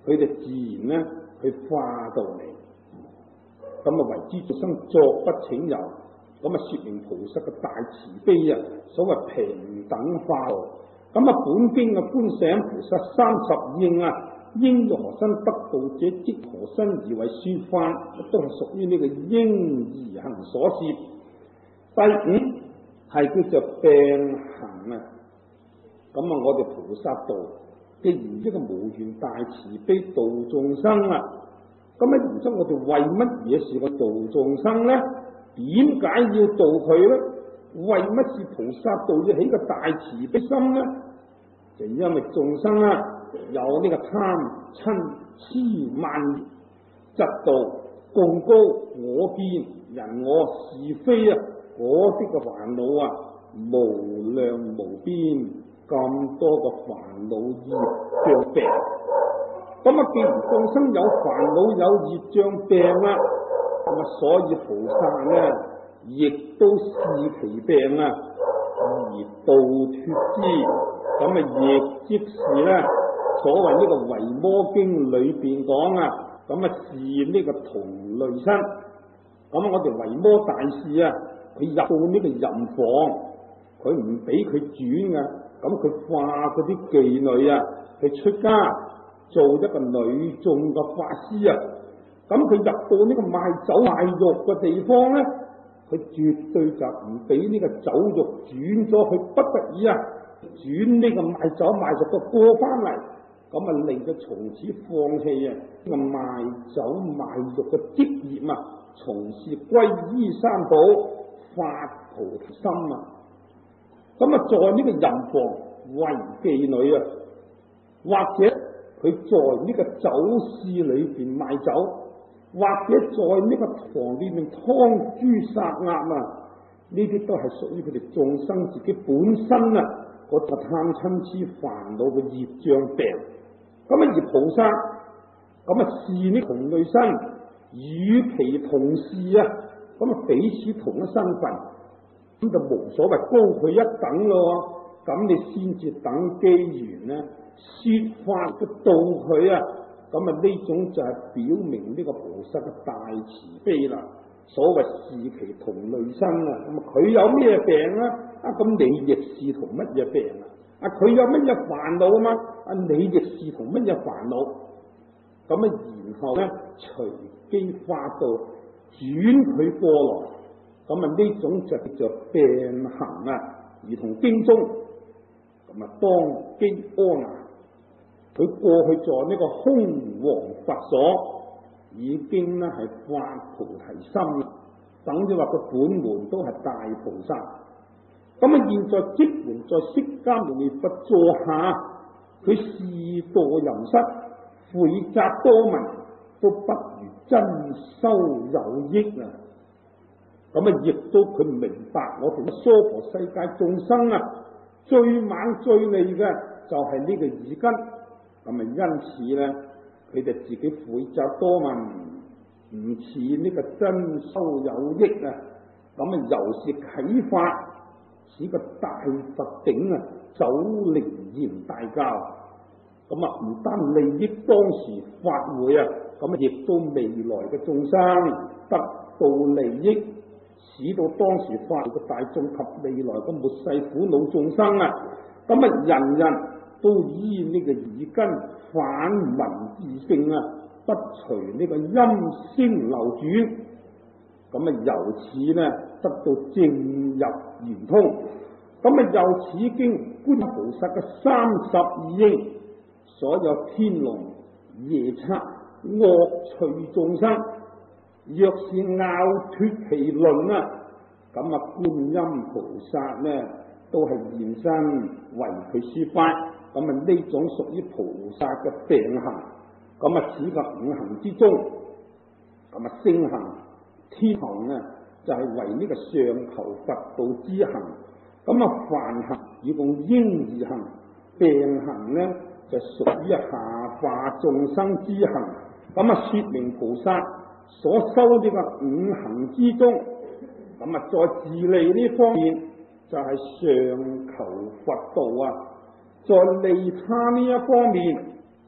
Speaker 1: 佢哋自然咧去化道嚟，咁啊為之眾生作不請由，咁啊說明菩薩嘅大慈悲啊，所謂平等化道。咁啊本經嘅觀想菩薩三十應啊，應如何身得道者，即何身而為說法，都係屬於呢個應而行所攝。第五係叫做病行啊，咁啊我哋菩薩道既然呢個無緣大慈悲度眾生啊，咁喺然之後我哋為乜嘢是個度眾生咧？點解要度佢咧？為乜是菩薩道要起個大慈悲心咧？就因為眾生啊有呢個貪嗔痴慢嫉妒貢高我見人我是非啊，嗰啲嘅煩惱啊無量無邊，咁多個煩惱業障病。咁啊既然眾生有煩惱有業障病啦，咁啊所以菩薩咧亦都視其病啊而度脫之。咁啊亦即是咧所謂呢個維摩經裏邊講啊，咁啊是呢個同類身。咁我哋維摩大士啊，佢入到呢個淫房，佢唔俾佢轉啊，咁佢化嗰啲妓女啊，佢出家做一個女眾嘅法師啊，咁佢入到呢個賣酒賣肉嘅地方咧，佢絕對就唔俾呢個酒肉轉咗去，不得已啊轉呢個賣酒賣肉嘅過翻嚟，咁啊令佢從此放棄啊呢個賣酒賣肉嘅職業啊，從事皈依三寶發菩提心啊。咁啊在呢個淫房為妓女啊，或者佢在呢個酒肆裏邊賣酒，或者在呢個房裏面劏豬殺鴨啊，呢啲都係屬於佢哋眾生自己本身啊嗰個貪嗔痴煩惱嘅業障病。咁啊而菩薩咁啊視呢同類身，與其同事啊，咁啊彼此同一身份，咁就無所謂高佢一等咯。咁你先至等機緣咧，說法嘅度佢啊，咁啊呢種就係表明呢個菩薩嘅大慈悲啦。所謂視其同類身啊，咁啊佢有咩病啊？啊咁你亦視同乜嘢病啊？啊佢有乜嘢煩惱啊嘛？啊你亦視同乜嘢煩惱？咁啊然後咧隨機化道轉佢過來，咁啊呢種就叫做病行啊，如同經中。咁啊當機阿難，佢過去在呢個空王佛所，已經咧係發菩提心啦，等於話佢本門都係大菩薩。咁啊現在即門在釋迦牟尼佛座下，佢示墮淫失，悔責多聞，都不如真修有益啊！咁啊亦都佢明白我哋娑婆世界眾生啊，最猛最利嘅就係呢個耳根。咁啊因此咧，佢哋自己悔責多聞，唔似呢個真修有益啊！咁啊由是啟發，使個大佛頂啊走靈驗大教。咁啊唔單利益當時法會啊，咁啊亦都未來嘅眾生得到利益，使到當時法會嘅大眾及未來嘅末世苦惱眾生啊，咁啊人人都依呢個耳根反聞自性啊，不隨呢個音聲流轉，咁啊由此呢得到正入圓通。咁啊由此經觀菩薩嘅三十二應，所有天龍夜叉惡趣眾生，若是拗脫其輪啊，咁啊觀音菩薩呢都係現身為佢說法。咁啊呢種屬於菩薩嘅病行。咁啊此個五行之中，咁啊星行天行呢就係、是、為呢個上求佛道之行。咁啊凡行以共應而行，病行呢就屬於下化眾生之行。咁啊說明菩薩所修呢個五行之中，咁啊在自利呢方面就係、是、上求佛道啊，在利他呢一方面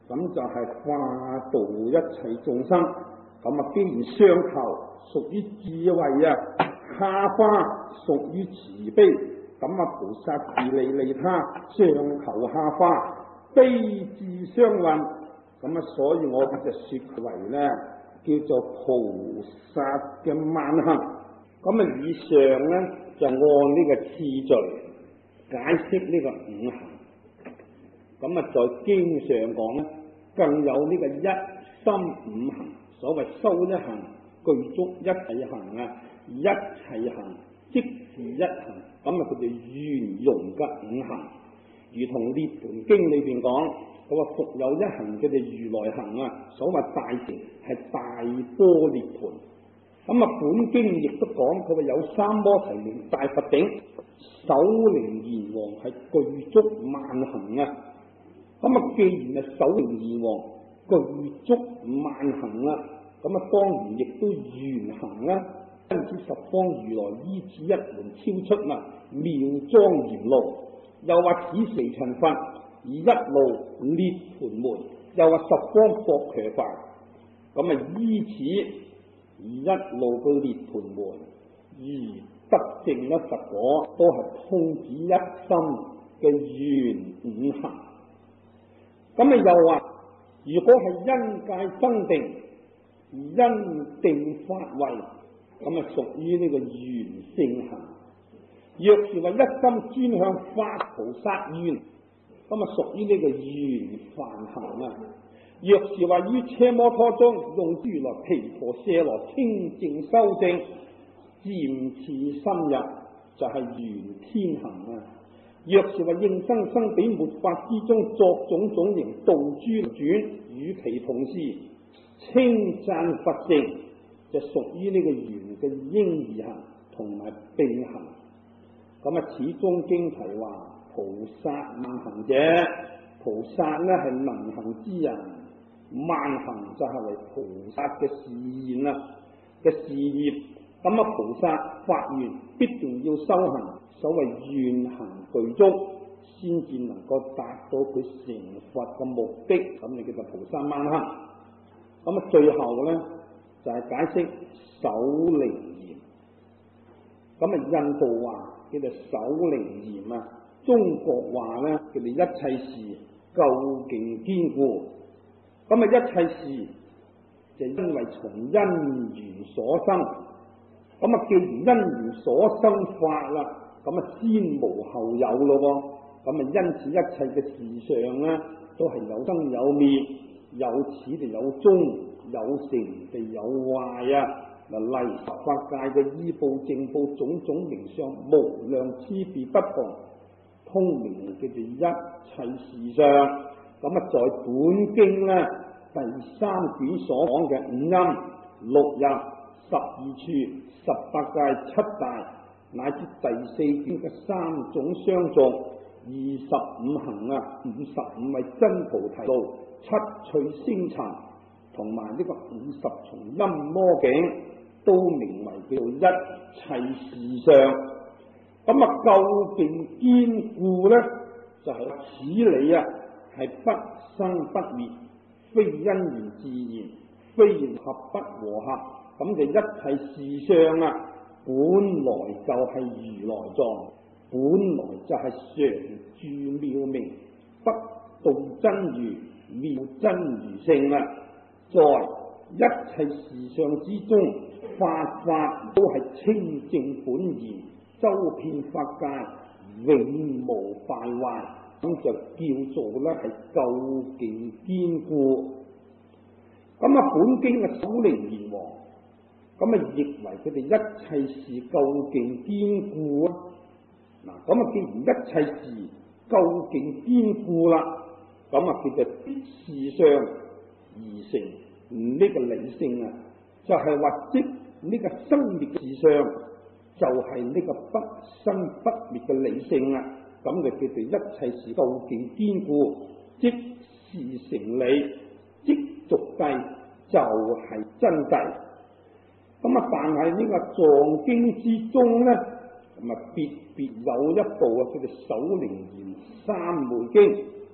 Speaker 1: 咁就係化度一切眾生。咁啊，既然上頭屬於智慧啊，下化屬於慈悲，咁啊菩薩自利利他，上求下化，悲智相運，咁啊所以我哋就說佢為咧叫做菩薩嘅萬行。咁啊以上咧就按呢個次序解釋呢個五行。咁啊在經上講咧，更有呢個一心五行，所謂修一行具足一切行啊，一切行即是一行，咁啊佢哋圓融嘅五行，如同《涅槃經》裏邊講，佢話復有一行佢哋如來行啊，所謂大乘係大般涅槃。咁啊本經亦都講，佢話有三摩提名大佛頂，首楞嚴王係具足萬行啊。咁啊既然係首楞嚴王具足萬行啦，咁啊當然亦都圓行啦。因此十方如來依此一門超出啊，妙莊嚴路。又話此時塵佛以一路涅槃門，又話十方薄伽梵，咁啊依此以一路嘅涅槃門而得證一佛果，都係通指一心嘅圓五行。咁啊又話，如果係因界生定而因定發慧，咁啊屬於呢個圓性行。若是話一心專向發菩薩願，咁啊屬於呢個圓梵行啊。若是話於車摩托中用如來毗婆舍羅清淨修正，漸次深入，就係、是、圓天行啊。若是話應生生彼末法之中作種種形道諸轉，與其同時稱讚佛性，就屬於呢個圓嘅應義行同埋並行。咁啊，始終經題話菩薩萬行者，菩薩呢係能行之人，萬行就係為菩薩嘅示現啊嘅事業。咁啊，菩薩發願必定要修行，所謂願行具足，先至能夠達到佢成佛嘅目的。咁你叫做菩薩萬行。咁啊，最後咧就係、是、解釋首楞嚴。咁啊，印度話叫做首楞嚴啊，中國話咧叫做一切事究竟堅固。咁啊，一切事就因為從因緣所生。咁啊，既然因緣所生法啦，咁啊先無後有咯。咁啊，因此一切嘅事上咧，都係有生有滅，有始就有終，有成就有壞啊。嗱，例如十法界嘅依報正報種種形象無量差別不同，通明叫做一切事上。咁啊，在本經咧第三卷所講嘅五陰六入十二處十八界七大，乃至第四卷嘅三種相續二十五行啊，五十五位真菩提道，七趣星塵，同埋呢個五十重陰魔境，都名為叫做一切事上。咁啊，究竟堅固咧，就係、是、此理啊，係不生不滅，非因緣自然，非合不和合。咁就一切事相啊，本來就係如來藏，本來就係常住妙明，不動真如，妙真如性啊！在一切事相之中，法法都係清淨本然，周遍法界，永無敗壞，咁就叫做咧係究竟堅固。咁啊，本經嘅首楞嚴王。咁啊，譯為佢哋一切事究竟堅固啊！嗱，咁啊，既然一切事究竟堅固啦，咁啊，佢就必事上而成呢個理性啊，就係、是、話即呢個生滅事上，就係、是、呢個不生不滅嘅理性啊！咁就叫做一切事究竟堅固，即是成理，即俗諦，就係、是、真諦。咁啊，但係呢個藏經之中咧，咁啊別別有一部啊，叫做首楞嚴三昧經。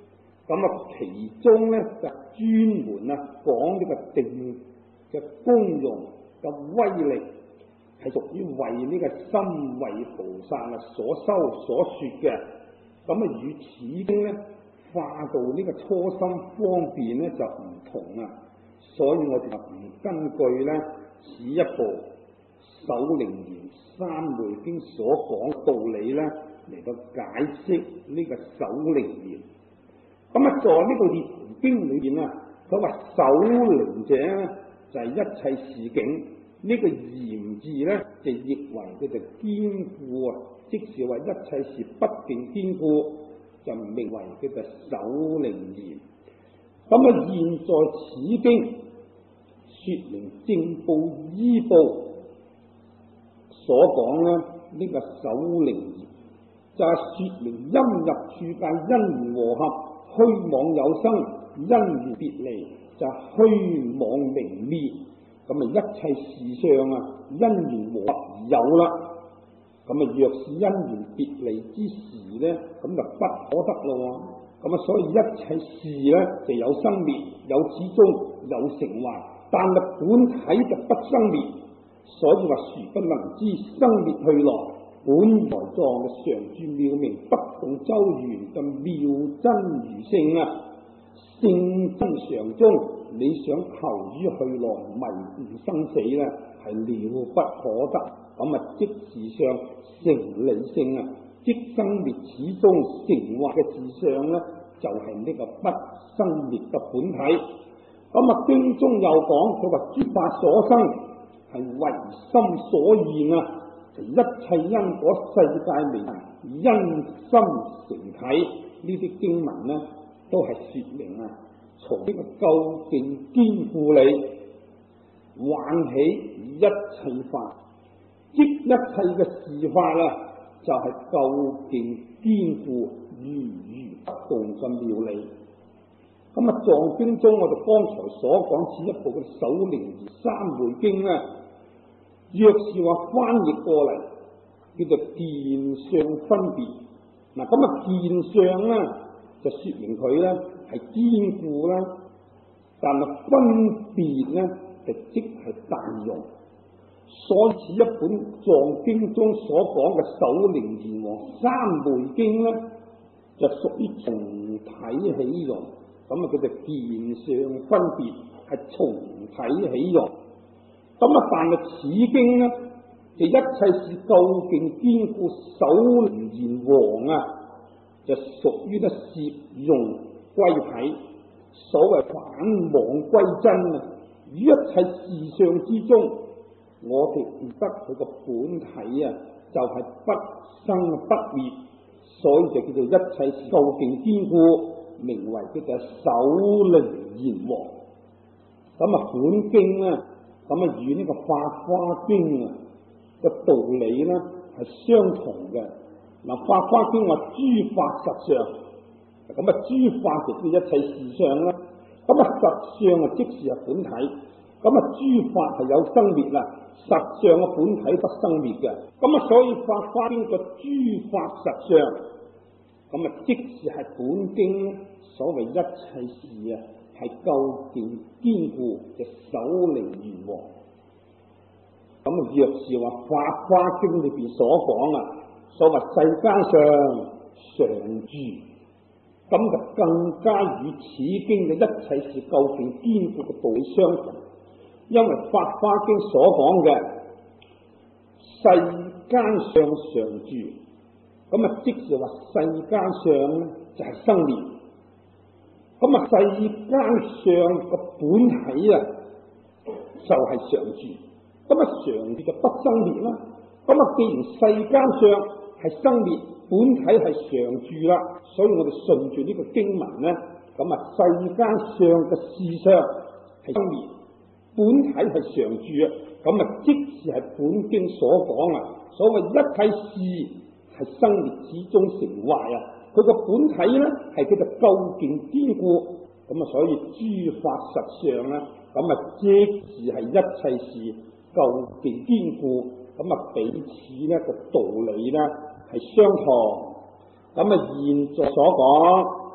Speaker 1: 咁啊，其中咧就專門啊講呢個定嘅功用嘅威力，係屬於為呢個心為菩薩啊所修所說嘅。咁啊，與此經咧化到呢個初心方便咧就唔同啊。所以我哋唔根據咧此一部《首楞嚴三昧經》所講嘅道理咧嚟到解釋呢個首楞嚴。咁啊，在呢個《涅槃經》裏邊啊，佢話首楞者咧就係、是、一切事境，呢、這個嚴字咧就譯為佢就堅固啊，即是話一切事不定堅固，就名為佢就首楞嚴。咁啊，現在此經說明正報依報所講咧，呢、這個首楞嚴就係、是、說明陰入處界因緣和合，虛妄有生，因緣別離就係、是、虛妄明滅。咁啊，一切事相啊，因緣和合而有啦。咁啊，若是因緣別離之時咧，咁就不可得咯。咁啊，所以一切事咧就有生滅，有始終，有成壞，但係本體就不生滅。所以話殊不能知生滅去來，本來藏嘅常住妙明不動周圓嘅妙真如性啊，性真常中。你想求於去來迷悟生死咧，係了不可得。咁啊，即事上成理性啊，即生滅始終成壞嘅事相咧，就係、是、呢個不生滅嘅本體。咁啊，經中又講，佢話諸法所生係唯心所現啊，就一切因果世界名因心成體。呢啲經文咧都係說明啊，從呢個究竟堅固理挽起一切法，即一切嘅事法啊，就係、是、究竟堅固如如不動嘅妙理。咁啊，藏經中我哋剛才所講此一部嘅《首楞嚴三昧經》咧，若是話翻譯過嚟叫做見相分別。嗱，咁啊見相咧就說明佢咧係堅固啦，但係分別咧就即係大容。所以此一本藏經中所講嘅《首楞嚴和三昧經》咧，就屬於從體起用。咁啊，佢就見相分別係從體起用。咁啊，但係此經咧，就一切是究竟堅固首楞嚴王啊，就屬於咧攝用歸體。所謂返妄歸真啊，於一切事相之中，我哋唔得佢個本體啊，就係、是、不生不滅，所以就叫做一切是究竟堅固，名為佢嘅首楞嚴王。咁啊，本經咧，咁啊與呢個法華經啊嘅道理咧係相同嘅。嗱，法華經話諸法實相，咁啊諸法就叫一切事相啦。咁啊實相啊即是係本體，咁啊諸法係有生滅啦，實相嘅本體不生滅嘅。咁啊所以法華經嘅諸法實相，咁啊即是係本經所謂一切事啊係究竟堅固嘅首楞嚴王。咁啊若是話法華經裏邊所講啊，所謂世間上常住，咁就更加與此經嘅一切是究竟堅固嘅道理相同。因為法華經所講嘅世間上常住，咁啊即是話世間上咧就係生滅，咁啊世間上個本體啊就係常住，咁啊常住就不生滅啦。咁啊既然世間上係生滅，本體係常住啦，所以我哋順住呢個經文咧，咁啊世間上嘅事相係生滅，本體係常住啊，咁啊即是係本經所講啊，所謂一切事係生滅始終成壞啊，佢個本體咧係叫做究竟堅固，咁啊所以諸法實相咧，咁啊即是係一切事究竟堅固，咁啊彼此咧個道理咧係相同。咁啊現在所講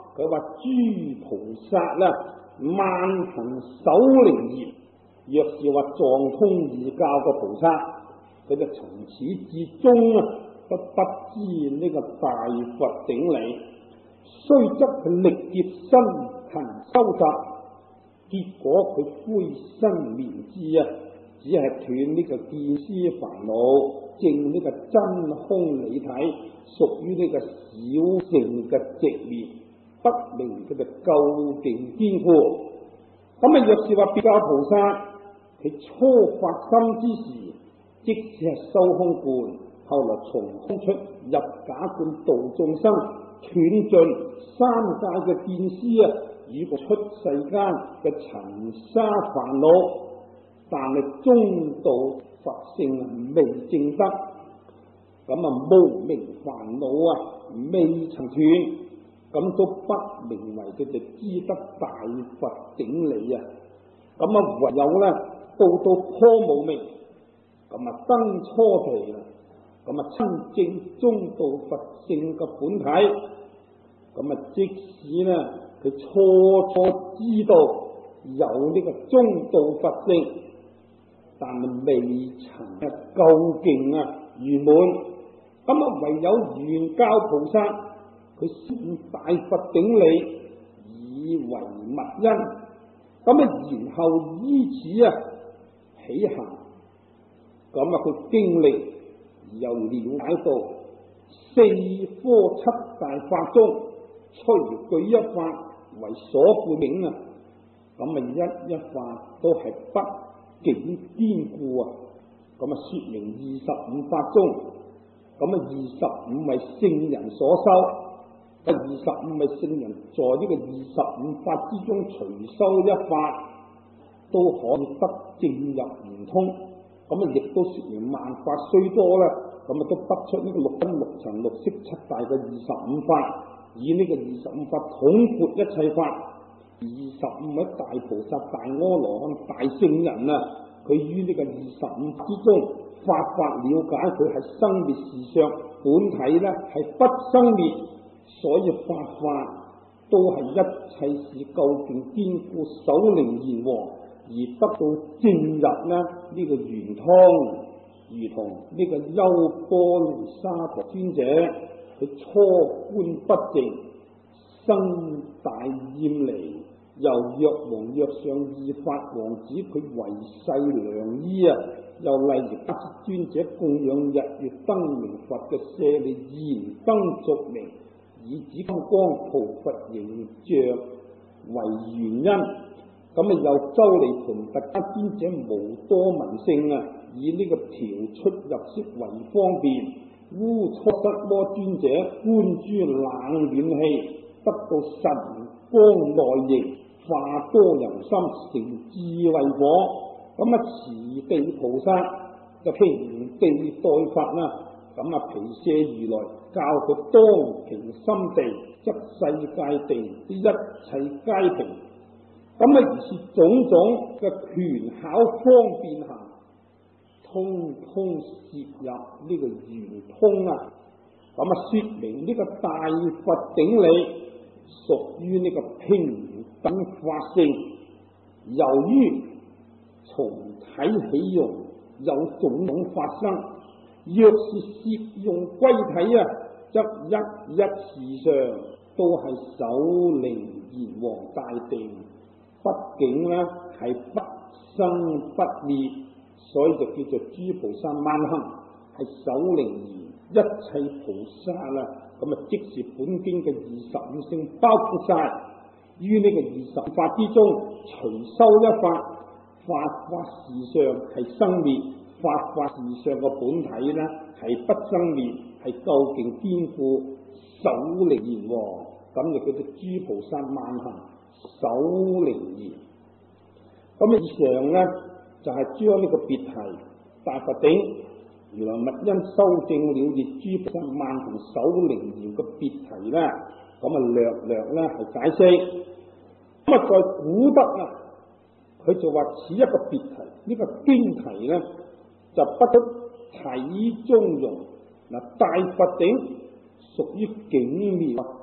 Speaker 1: 佢話諸菩薩啦，萬行守靈嚴。若是話藏通異教嘅菩薩，佢就從始至終啊都不知呢個大佛頂禮，雖則佢力竭辛勤修習，結果佢灰身眠志啊，只係斷呢個見思煩惱，證呢個真空理體，屬於呢個小乘嘅寂滅，不明佢就究竟堅固。咁啊，若是話別教菩薩，佢初發心之時，即使係修空觀，後來從空出入假觀度眾生，斷盡三界嘅見思啊，與個出世間嘅塵沙煩惱，但係中道佛性未證得，咁啊無明煩惱啊未曾斷，咁都不名為佢哋知得大佛頂禮啊！咁啊唯有咧到到破無明，咁啊登初地啦，咁啊親證中道佛性嘅本體，咁啊即使咧佢初初知道有呢個中道佛性，但係未曾嘅究竟啊圓滿，咁啊唯有原教菩薩，佢先大佛頂禮以為密因，咁啊然後依此啊起行，咁啊佢經歷又了解到四科七大法中，隨舉一法為所背景啊，咁啊一一法都係不竟堅固啊，咁啊說明二十五法中，咁啊二十五為聖人所修，二十五位聖人在呢個二十五法之中隨修一法，都可以得證入圓通。咁啊亦都說明萬法雖多啦，咁啊都不出呢個六根六塵六識七大嘅二十五法，以呢個二十五法統括一切法。二十五位大菩薩、大阿羅漢、大聖人啊，佢於呢個二十五法之中發法了解，佢係生滅事相，本體咧係不生滅，所以發法都係一切是究竟堅固守靈嚴和，而得到證入呢呢、這個圓通。如同呢個優波離沙陀尊者，佢初觀不淨，生大厭離，由藥王藥上二法王子佢為世良醫啊，又例如迦葉尊者供養日月燈明佛嘅舍利燃燈續明，以紫金光塗佛形象為原因。咁啊，又周利盤特迦尊者無多聞性啊，以呢個調出入息為方便。烏初失摩尊者觀諸冷暖氣，得到神光內形，化多人心成智慧火。咁啊，持地菩薩就平地待法啦。咁啊，毗舍如來教佢當平心地，則世界地啲一切皆平。咁啊，而是種種嘅權巧方便行，通通攝入呢個圓通啊！咁啊，說明呢個大佛頂禮屬於呢個平等法性。由於從體起用有種種發生，若是攝用歸體啊，則一一事上都係守靈嚴王大定。畢竟呢係不生不滅，所以就叫做諸菩薩萬行係守靈嚴，一切菩薩啦，咁啊即是本經嘅二十五聖包括晒於呢個二十法之中，隨修一法，法法事上係生滅，法法事上嘅本體呢係不生滅，係究竟堅固守靈嚴王，咁就叫做諸菩薩萬行守靈嚴。咁以上呢就係、是、將呢個別題大佛頂如來密因修正了義諸菩薩萬行守靈嚴嘅別題呢，咁啊略略呢係解釋。咁啊在古德啊，佢就話此一個別題，呢、這個經題呢就不得體中用。嗱，大佛頂屬於境妙，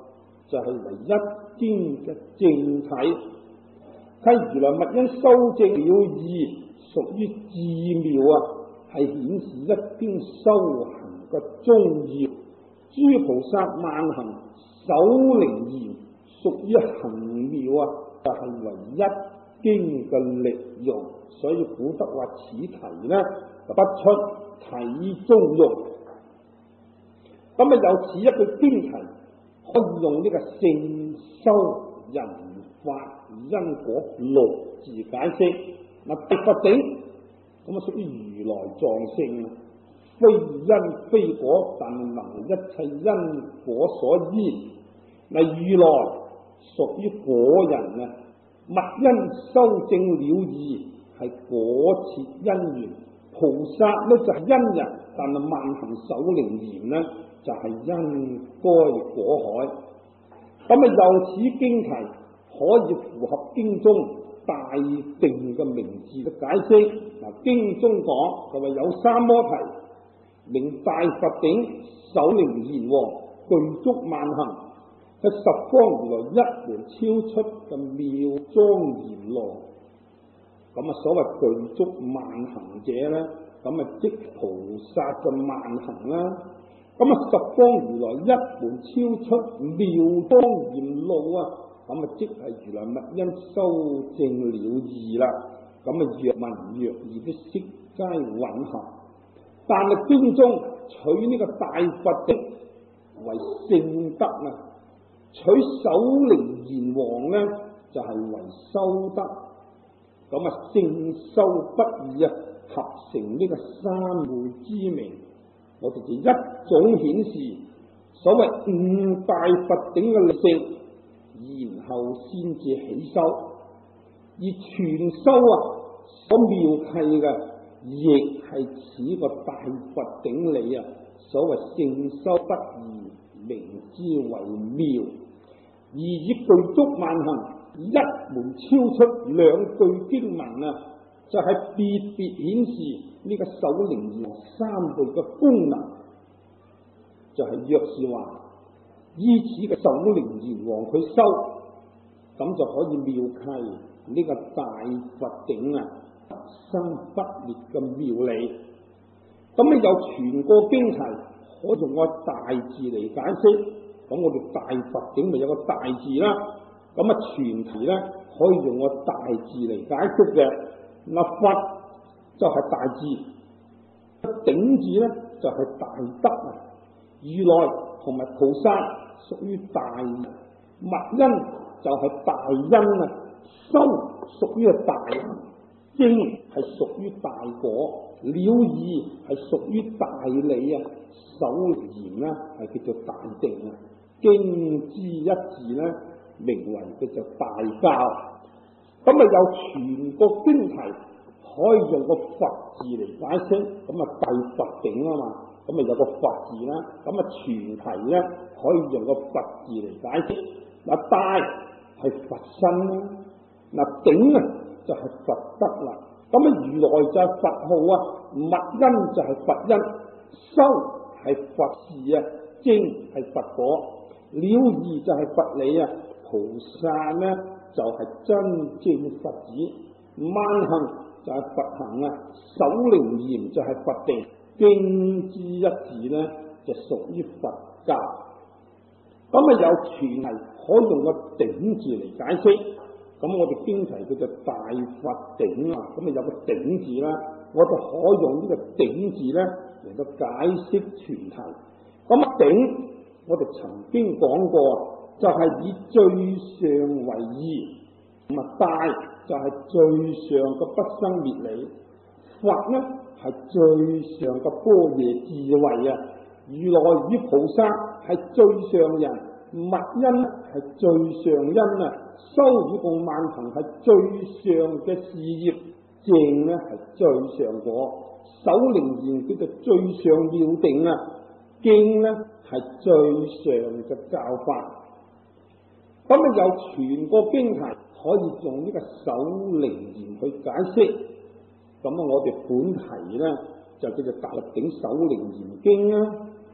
Speaker 1: 就係、是、為一經嘅正體。契如來密因修正了義，屬於至妙啊，係顯示一經修行嘅宗要。諸菩薩萬行首楞嚴，屬於行妙啊，就係、是、為一經嘅力用。所以古德話此題呢就不出體中用。咁啊有此一句經題，可以用呢個聖修人法因果六字解釋。嗱，大佛頂咁啊屬於如來藏性啊，非因非果，但能一切因果所依。嗱，如來屬於果人啊，密因修正了義，係果切因緣。菩薩呢就係因人，但係萬行首楞嚴呢就係、是、因該果海。咁啊由此經題可以符合經中大定嘅名字嘅解釋。嗱，經中講就話有三摩提，名大佛頂首楞嚴王，具足萬行，喺十方如來一門超出嘅妙莊嚴路。咁啊，所謂具足萬行者咧，咁啊即菩薩嘅萬行啦。咁啊，十方如來一門超出妙莊嚴路啊，咁啊即係如來密因修正了義啦。咁啊，若文若義的色皆混合，但係經中取呢個大佛頂為聖德啊，取首楞嚴王咧就係、是、為修德。咁啊，聖修不二啊，合成呢個三會之名，我哋就一種顯示所謂五大佛頂嘅力性，然後先至起修。而全修啊，所妙契嘅，亦係此個大佛頂理啊。所謂聖修不二，名之為妙，而以具足萬行。一門超出兩句經文啊，就係、是、別別顯示呢個首楞嚴三倍嘅功能。就係、是、若是話依此嘅首楞嚴王佢修，咁就可以妙契呢個大佛頂啊生不滅嘅妙理。咁你有全個經題可以用個大字嚟解釋，咁我哋大佛頂咪有個大字啦。咁啊，全題咧可以用個大字嚟解釋嘅。嗱，佛就係大字，頂字咧就係、是、大德啊。如來同埋菩薩屬於大，密因就係大因啊，修屬於大，經係屬於大果，了義係屬於大理啊，首嚴咧係叫做大定啊，經之一字咧，名為叫做大教。咁啊有全個經題可以用個佛字嚟解釋，咁啊大佛頂啊嘛，咁啊有個佛字啦，咁啊全題咧可以用個佛字嚟解釋。嗱，大係佛身啦，嗱頂啊就係佛德啦。咁啊如來就係佛號啊，密因就係佛因，修係佛事啊，正係佛果，了義就係佛理啊。菩薩咧就係、是、真正佛子，萬行就係佛行啊，首楞嚴就係佛定，經之一字咧就屬於佛教。咁啊有全係可以用個頂字嚟解釋，咁我哋經題叫做大佛頂啊，咁啊有個頂字啦，我哋可以用呢個頂字咧嚟到解釋全題。咁啊頂我哋曾經講過，就係以最上為義，咁啊大就係最上嘅不生滅理，佛呢係最上嘅般若智慧啊，如來與菩薩係最上人，密因係最上因啊，修與共萬行係最上嘅事業，正呢係最上果，首楞嚴叫做最上妙定啊，經呢係最上嘅教法。咁啊有全個經題可以用呢個首楞嚴去解釋，咁啊我哋本題咧就叫做大佛頂首楞嚴經啊。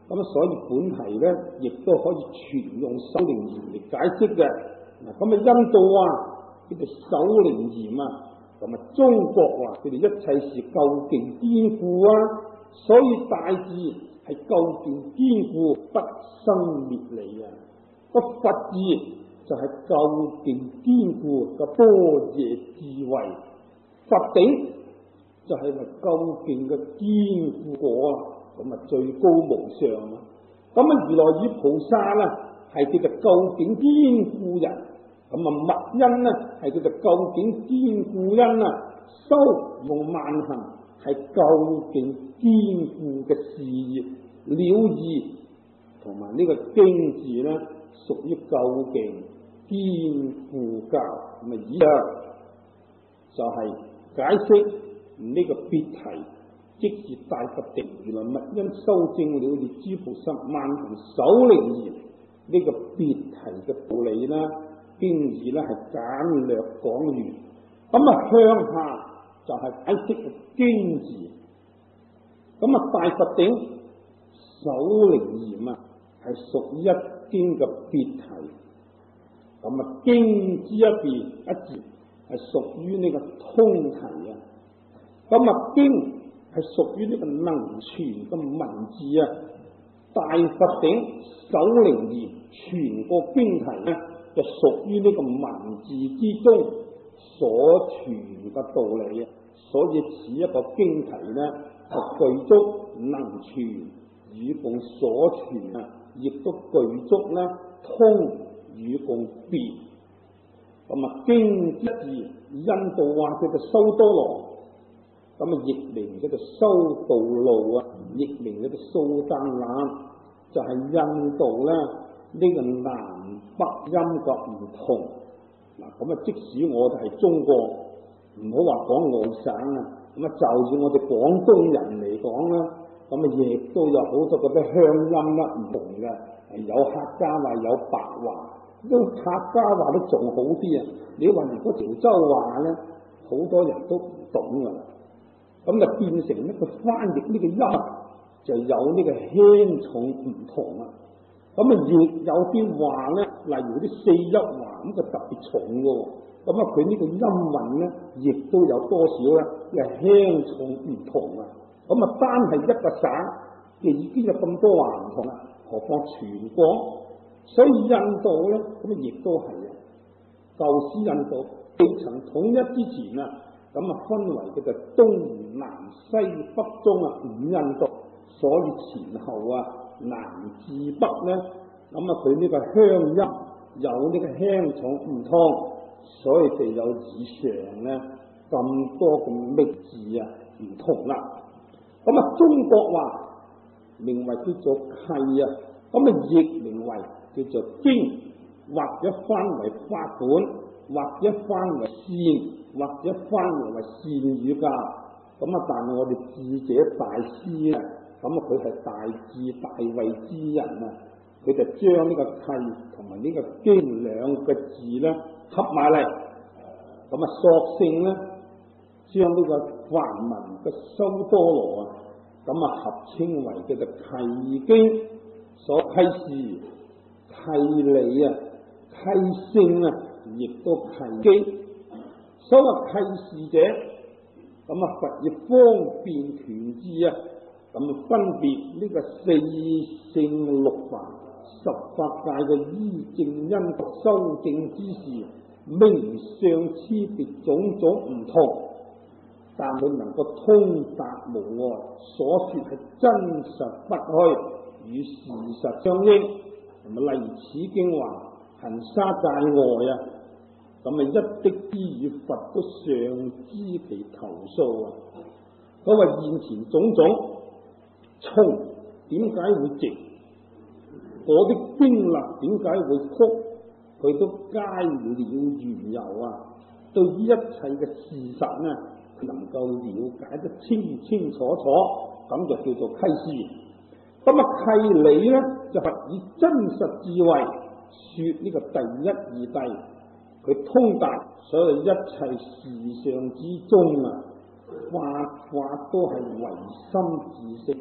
Speaker 1: 咁啊，所以本題咧亦都可以全用首楞嚴嚟解釋嘅。嗱，咁啊印度話佢哋首楞嚴啊，咁啊中國話佢哋一切是究竟堅固啊，所以大字係究竟堅固不生滅離啊，個佛字就係究竟堅固嘅般若智慧，佛頂就係咪究竟嘅堅固果啊，咁啊最高無上啊。咁啊如來與菩薩咧係叫做究竟堅固人，咁啊密因咧係叫做究竟堅固因啊，修用萬行係究竟堅固嘅事業了義，同埋呢個經字咧屬於究竟堅固教。咁啊以上就係解釋呢個別題，即是大佛定如來密因修證了義諸菩薩萬行首楞嚴呢個別題嘅道理啦，經義咧係簡略講完。咁啊向下就係解釋嘅經字。咁啊大佛定首楞嚴啊係屬於一經嘅別題，咁啊經之一邊一字係屬於呢個通題啊。咁啊經係屬於呢個能傳嘅文字啊，大佛定首楞嚴全個經題咧就屬於呢個文字之中所傳嘅道理啊，所以此一個經題咧係具足能傳與共所傳啊，亦都具足咧通與共別。咁啊經之字印度話佢就修多羅，咁啊譯名叫做修道路啊，譯名叫做蘇丹蘭，就係、是、印度咧呢、這個南北音覺唔同。嗱，咁啊即使我哋係中國，唔好話講外省啊，咁啊就算我哋廣東人嚟講啦，咁啊亦都有好多嗰啲鄉音啦唔同嘅，有客家話有白話，都客家話都仲好啲啊。你話如果潮州話咧，好多人都唔懂噶啦。咁就變成呢個翻譯呢個音就有呢個輕重唔同啊。咁啊亦有啲話咧，例如啲四邑話咁就特別重嘅。咁啊佢呢個音韻咧，亦都有多少咧，係輕重唔同啊。咁啊單係一個省嘅已經有咁多話唔同啦，何況全國？所以印度咧，咁啊亦都係啊。舊時印度未曾統一之前啊，咁啊分為嘅就東南西北中啊五印度，所以前後啊南至北咧，咁啊佢呢個鄉音有呢個輕重唔同，所以就有以上咧咁多嘅名字啊唔同啦。咁啊中國話名為叫做契啊，咁啊譯名為叫做經，或者翻為法本，或者翻為善，或者翻為善語教。咁啊，但係我哋智者大師啊，咁啊佢係大智大慧之人啊，佢就將呢個契同埋呢個經兩個字咧合埋嚟，咁啊索性咧將呢個梵文嘅修多羅啊，咁啊合稱為叫做契經，所契事契理啊。契性啊，亦都契機。所謂契事者，咁啊佛以方便權智啊，咁啊分別呢個四聖六凡十法界嘅依正因修正之事，名相差別種種唔同，但佢能夠通達無礙，所說係真實不虛，與事實相應。咁啊，例如此經話。行沙界外啊，咁啊一的之語佛都尚知其頭數啊。佢話現前種種蟲點解會直，嗰啲經律點解會曲，佢都皆了緣由啊。對於一切嘅事實呢，佢能夠了解得清清楚楚，咁就叫做契事。咁啊契理呢，就係以真實智慧說呢個第一義諦，佢通達所有一切事相之中啊，法法都係唯心自性，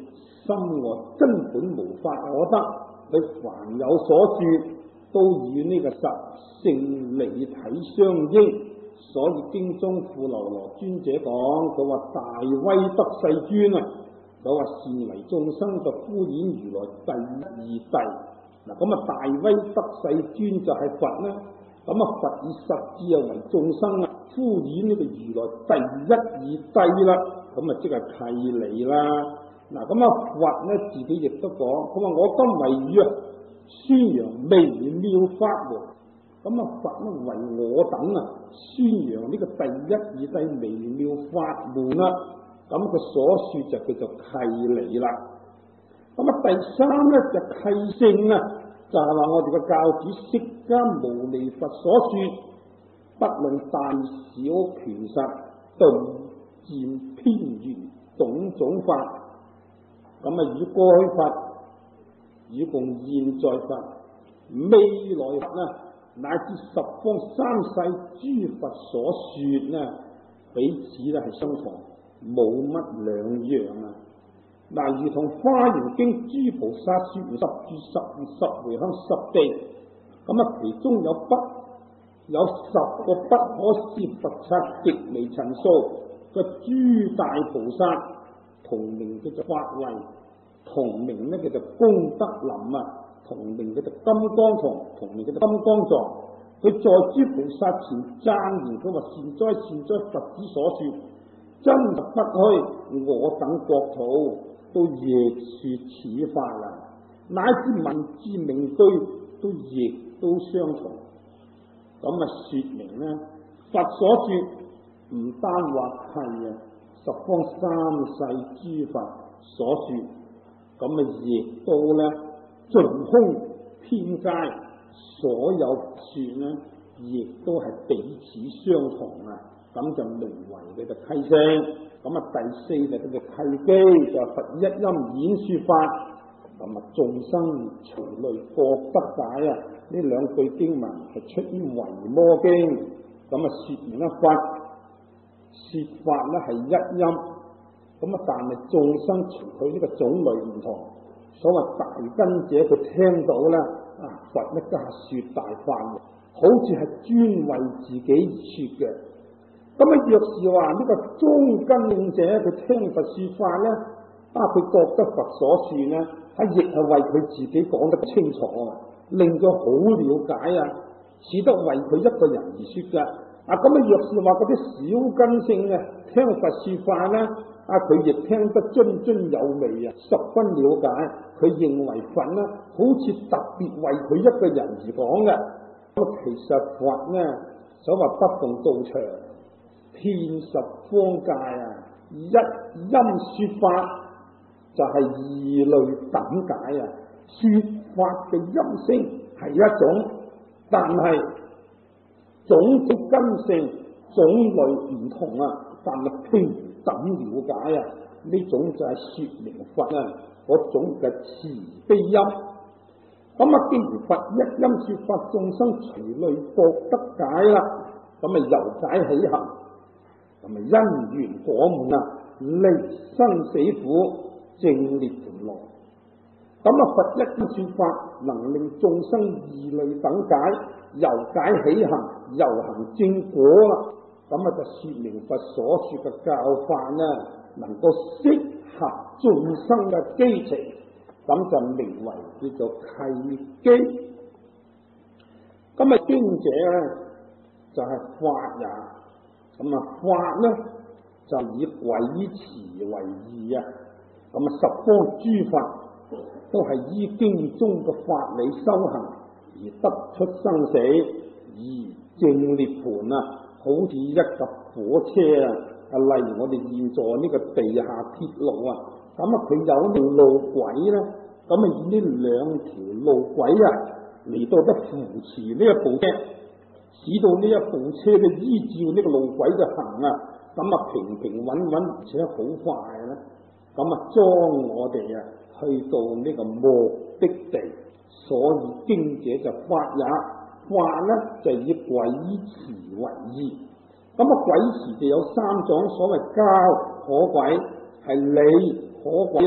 Speaker 1: 心外根本無法可得。佢凡有所說，都與呢個實性理體相應。所以經中富樓羅尊者講，佢話大威德世尊啊，佢話善為眾生就敷衍如來第二諦。嗱，咁啊大威德世尊就係佛啦。咁啊佛以實智啊為眾生啊，敷衍呢個如來第一二諦啦。咁啊即係契理啦。嗱，咁啊佛咧自己亦都講，佢話我今為語啊宣揚微妙法門。咁啊佛咧為我等啊宣揚呢個第一二諦微妙法門啦。咁佢所說就叫做契理啦。咁啊第三咧就契性啊，就係話我哋嘅教主釋迦牟尼佛所說，不論大小權實，頓漸偏圓種種法。咁啊以過去法，以共現在法，未來法呢，乃至十方三世諸佛所說呢，彼此咧係相同，冇乜兩樣啊！嗱，如同《華嚴經》諸菩薩說十住十願十回向十地，咁啊其中有不有十個不可思佛剎極微塵數嘅諸大菩薩，同名叫做法位，同名咧叫做功德林啊，同名叫做金剛幢，同名叫做金剛藏。佢在諸菩薩前讚言，佢話善哉善哉，佛子所說真實不虛，我等國土都亦說此法啦，乃至文字名句都亦都相同。咁啊說明咧，佛所說唔單話係啊十方三世諸佛所說，咁啊亦都咧盡空遍皆，所有說咧亦都係彼此相同啊。咁就名為佢嘅契性。咁啊第四就叫做契機，就係佛一音演說法。咁啊眾生隨類各得解啊！呢兩句經文係出於維摩經。咁啊說明咧佛說法咧係一音，咁啊但係眾生隨佢呢個種類唔同。所謂大根者佢聽到咧啊佛咧家說大法，好似係專為自己而說嘅。咁啊若是話呢個中根者佢聽佛說法咧，啊佢覺得佛所說咧係亦係為佢自己講得清楚啊，令佢好了解啊，似得為佢一個人而說嘅。啊咁啊若是話嗰啲小根性啊聽佛說法咧，啊佢亦聽得津津有味啊，十分了解。佢認為佛咧好似特別為佢一個人而講嘅。咁其實佛咧所謂不動道場，遍十方界啊，一音說法就係二類等解啊。說法嘅音聲係一種，但係種種根性種類唔同啊，但係平等了解啊。呢種就係說明佛啊嗰種嘅慈悲音。咁啊，既然佛一音說法，眾生隨類各得解啦，咁啊由解起行，咁啊因緣果滿啊，離生死苦，證涅槃來。咁啊佛一音說法，能令眾生二類等解，由解起行，由行證果啦。咁啊就說明佛所說嘅教法呢，能夠適合眾生嘅基情。咁就名為叫做契機。咁啊經者咧就係、是、法也。咁啊法咧就以軌詞為義啊。咁啊十方諸佛都係依經中嘅法理修行而得出生死，而證涅槃啊。好似一架火車啊，啊例如我哋現在呢個地下鐵路啊。咁啊，佢有條路軌咧，咁啊以呢兩條路軌啊嚟到得扶持呢一部車，使到呢一部車嘅依照呢個路軌就行啊，咁啊平平穩穩，而且好快咧，咁啊裝我哋啊去到呢個目的地。所以經者就法也，法咧就以軌詞為義。咁啊軌詞就有三種，所謂交可軌，係理可軌啊，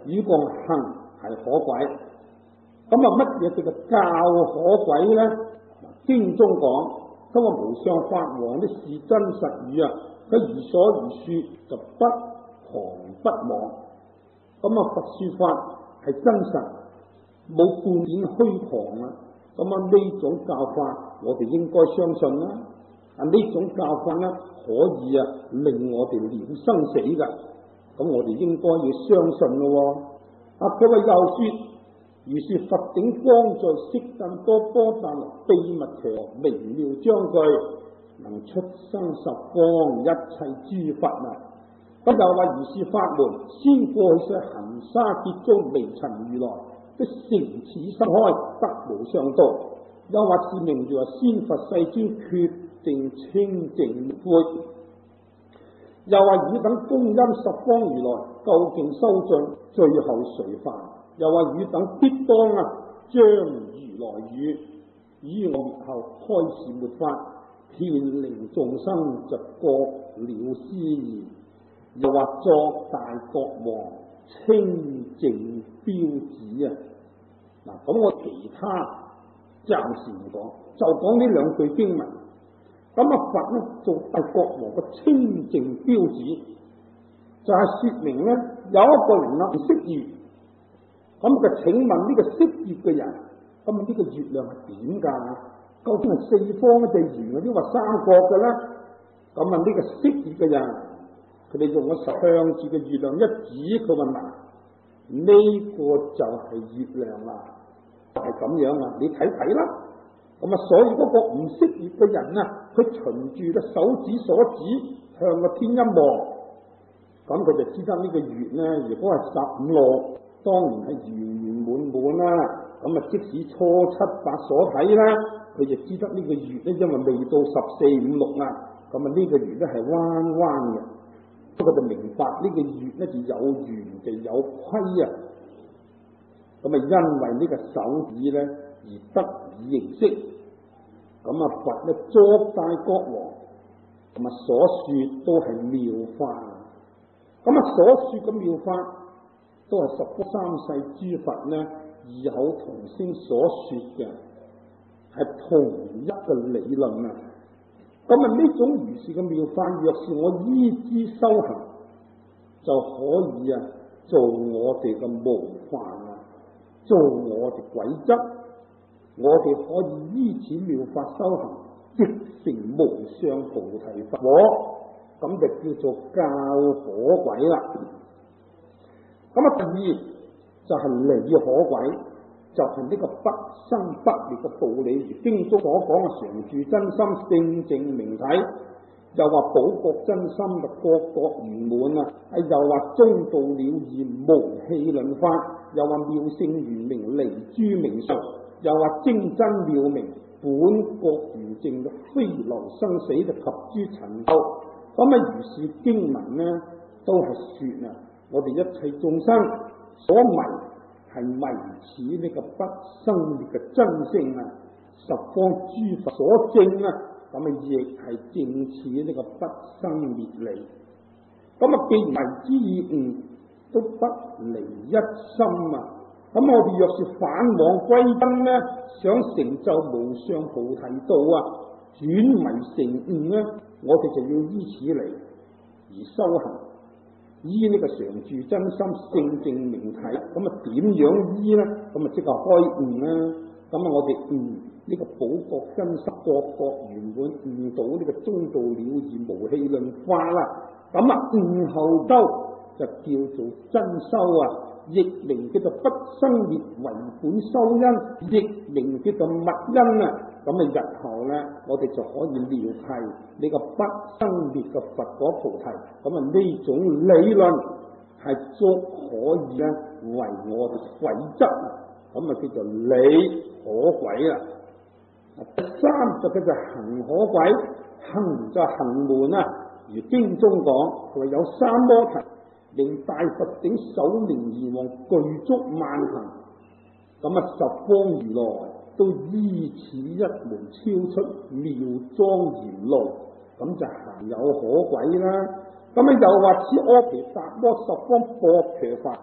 Speaker 1: 與共行係可鬼。咁啊，乜嘢叫做教可鬼咧？經中講，佢話無上法王的是真實語啊，佢如所如說就不狂不妄。咁啊，佛說法係真實，冇半點虛狂啊。咁啊，呢種教法我哋應該相信啦。啊，呢種教法咧可以啊令我哋了生死噶，咁我哋應該要相信咯。啊，佢話又說，如是佛頂光在悉更多波達羅秘密強明妙章句，能出生十方一切諸佛啊！咁又話如是法門，先過去世行沙劫中微塵如來，即成此心開得無上道。又或是名住話先佛世尊決定清淨悔。又話汝等觀音十方如來究竟修進，最後垂範。又話汝等必當啊，將如來語於我滅後開示末法，遍令眾生就覺了思義。又話作大國王清淨標指啊！嗱，咁我其他暫時唔講，就講呢兩句經文。咁啊，佛咧做大國王嘅清淨標指，就係、是、說明咧有一個人啊唔識月，咁就請問呢個識月嘅人，咁呢個月亮係點㗎？究竟係四方一隻圓，抑或三角嘅咧？咁問呢個識月嘅人，佢哋用咗向住個月亮一指，佢話嗱，呢、這個就係月亮啦，係、就、咁、是、樣啊！你睇睇啦。咁啊，所以嗰個唔識月嘅人啊，佢循住個手指所指向個天一望，咁佢就知得呢個月咧，如果係十五六，當然係圓圓滿滿啦。咁啊，即使初七八所睇啦，佢就知得呢個月咧，因為未到十四五六啊，咁啊呢個月咧係彎彎嘅，咁佢就明白呢個月咧就有圓就有虧啊。咁啊，因為呢個手指咧而得以認識，咁啊佛咧作大國王，同埋所說都係妙法，咁啊所說嘅妙法都係十方三世諸佛咧異口同聲所說嘅，係同一個理論啊。咁啊呢種如是嘅妙法，若是我依之修行，就可以啊做我哋嘅模範啊，做我哋軌則。我哋可以依此妙法修行，即成無上菩提佛果，咁就叫做教可鬼啦。咁啊，第二就係、是、理可鬼，就係、是、呢個不生不滅嘅道理，如經中所講嘅常住真心聖淨明體，又話寶覺真心嘅覺覺圓滿啊，又話中道了義無戲論法，又話妙勝圓明離諸名相。又話精真妙明本覺如淨嘅非流生死嘅及諸塵垢。咁啊如是經文呢都係說啊，我哋一切眾生所迷係迷此呢個不生滅嘅真性啊，十方諸佛所證啊，咁啊亦係證此呢個不生滅理。咁啊既迷之以悟，都不離一心啊。咁我哋若是返往歸真呢，想成就無上菩提道啊，轉迷成悟呢，我哋就要依此嚟而修行，依呢個常住真心聖淨明體。咁啊點樣依呢？咁啊即係開悟啦。咁啊我哋悟呢個寶覺真實覺覺圓滿，悟到呢個中道了義無戲論法啦。咁啊悟後修就叫做真修啊。亦名叫做不生滅為本修因，亦名叫做密因啊！咁啊，日後咧，我哋就可以了解呢個不生滅嘅佛果菩提。咁啊，呢種理論係足可以咧為我哋軌則，咁啊叫做理可鬼啦。第三就叫做行可鬼，行就行門啊。如經中講，佢話有三摩提。令大佛頂首名而王具足萬行，咁啊十方如來都依此一門超出妙莊嚴路，咁就行有可鬼啦。咁啊又話此阿毗達摩十方博伽梵，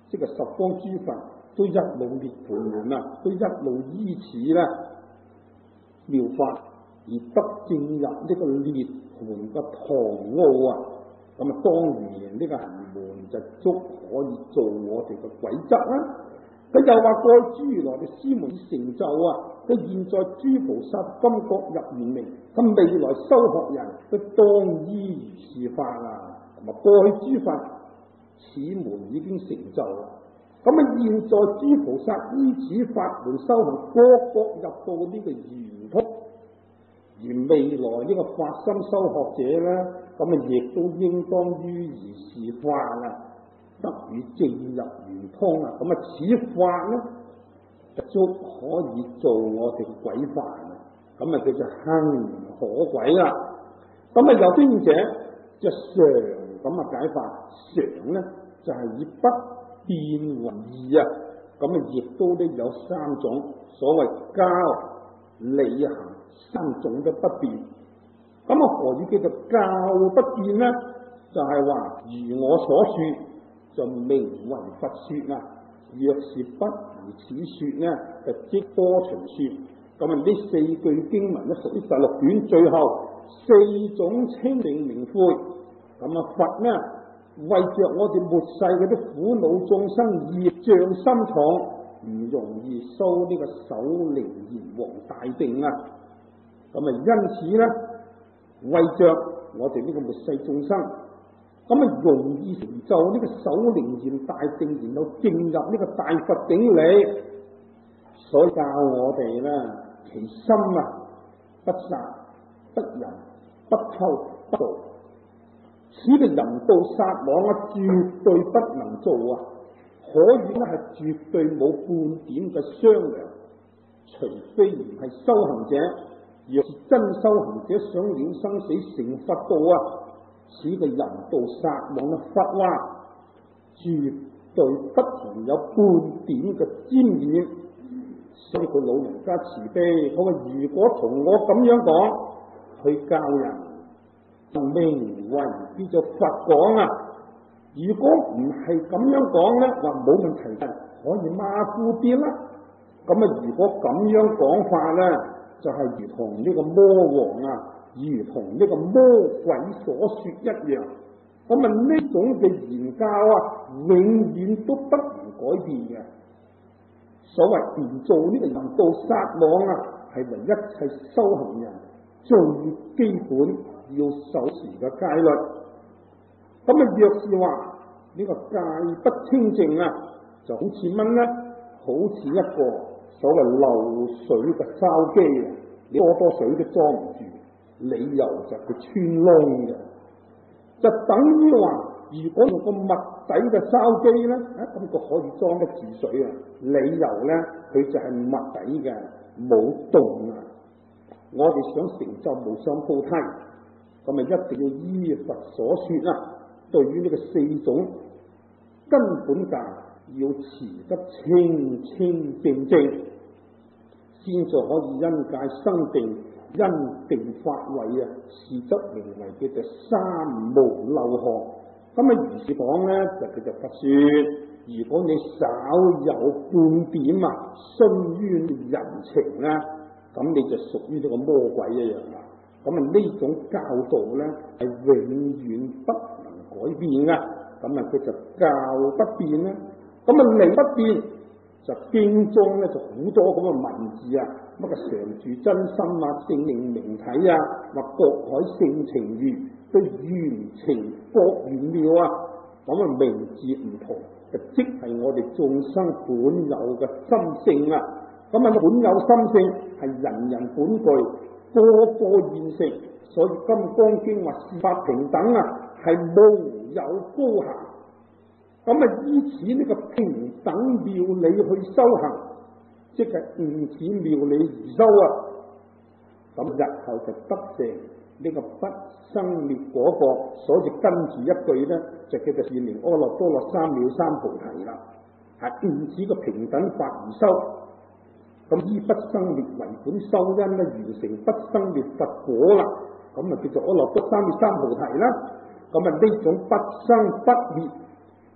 Speaker 1: 即係十方諸佛都一路涅槃門啊，都一路依此咧妙法而得證入呢個涅槃嘅堂奧啊，咁啊當然呢個行門就足可以做我哋嘅軌則啦。佢又話過諸如來嘅師門成就啊，佢現在諸菩薩今覺入圓明，咁未來修學人都當依如是法啊。咁啊過去諸佛此門已經成就啦，咁啊現在諸菩薩依此法門修行，個個入到呢個圓通，而未來呢個發心修學者咧，咁啊亦都應當於如是法啊，得以證入圓通啊。咁啊此法咧就足可以做我哋軌範啊，咁啊叫做行可軌啦。咁啊有邊者就常咁啊解法，常咧就係、是、以不變為義啊。咁啊亦都咧有三種所謂教理行三種嘅不變。咁啊何以叫做教不變咧？就係、是、話如我所說就名為佛說啊，若是不如此說呢，就即多隨說。咁啊呢四句經文咧屬於第六卷最後四種清淨明悔。咁啊佛呢為着我哋末世嗰啲苦惱眾生業障深重，唔容易修呢個首楞嚴王大定啊。咁啊因此咧為着我哋呢個末世眾生，咁啊容易成就呢個首楞嚴大定，然後進入呢個大佛境裏，所以教我哋咧其心啊不殺不淫不偷不盜，此嘅淫盜殺妄啊絕對不能做啊，可以咧係絕對冇半點嘅商量，除非唔係修行者，若是真修行者想了生死成佛道啊，此嘅淫盜殺妄嘅佛話絕對不能有半點嘅沾染。所以佢老人家慈悲，佢話如果同我咁樣講去教人，名為叫做佛講啊。如果唔係咁樣講咧，話冇問題嘅，可以馬虎啲啦。咁啊，如果咁樣講法咧，就係、是、如同呢個魔王啊，如同呢個魔鬼所說一樣。咁啊，呢種嘅言教啊，永遠都不能改變嘅。所謂唔做呢個淫盜殺妄啊，係為一切修行人最基本要守持嘅戒律。咁啊，若是話呢個戒不清淨啊，就好似乜咧？好似一個所謂漏水嘅筲箕啊，你多多水都裝唔住，理由就係佢穿窿嘅。就等於話，如果用個密底嘅筲箕咧，啊咁佢可以裝得住水啊。理由咧，佢就係密底嘅，冇洞啊。我哋想成就無上菩提，咁咪一定要依佛所說啊。對於呢個四種根本教，要持得清清正正，先至可以因戒生定，因定發慧啊，是則名為叫做三無漏學。咁啊，如是講咧，就叫做佛說。如果你稍有半點啊徇冤人情咧，咁你就屬於呢個魔鬼一樣啦。咁啊，呢種教導咧係永遠不能改變噶。咁啊，叫做教不變咧。咁啊，理不變就經中咧就好多咁嘅文字啊，乜嘅常住真心啊、聖靈明體啊、或國海性情義，對緣情各圓妙啊，咁啊名字唔同，就即係我哋眾生本有嘅心性啊。咁啊，本有心性係人人本具，個個現成，所以《金剛經》話事法平等啊，係無有高下。咁啊，依此呢個平等妙理去修行，即係悟此妙理而修啊。咁日後就得成呢個不生滅果國，所以跟住一句咧，就叫做是名阿耨多羅三藐三菩提啦。係悟此個平等法而修，咁依不生滅為本修因咧，完成不生滅佛果啦。咁啊叫做阿耨多羅三藐三菩提啦。咁啊呢種不生不滅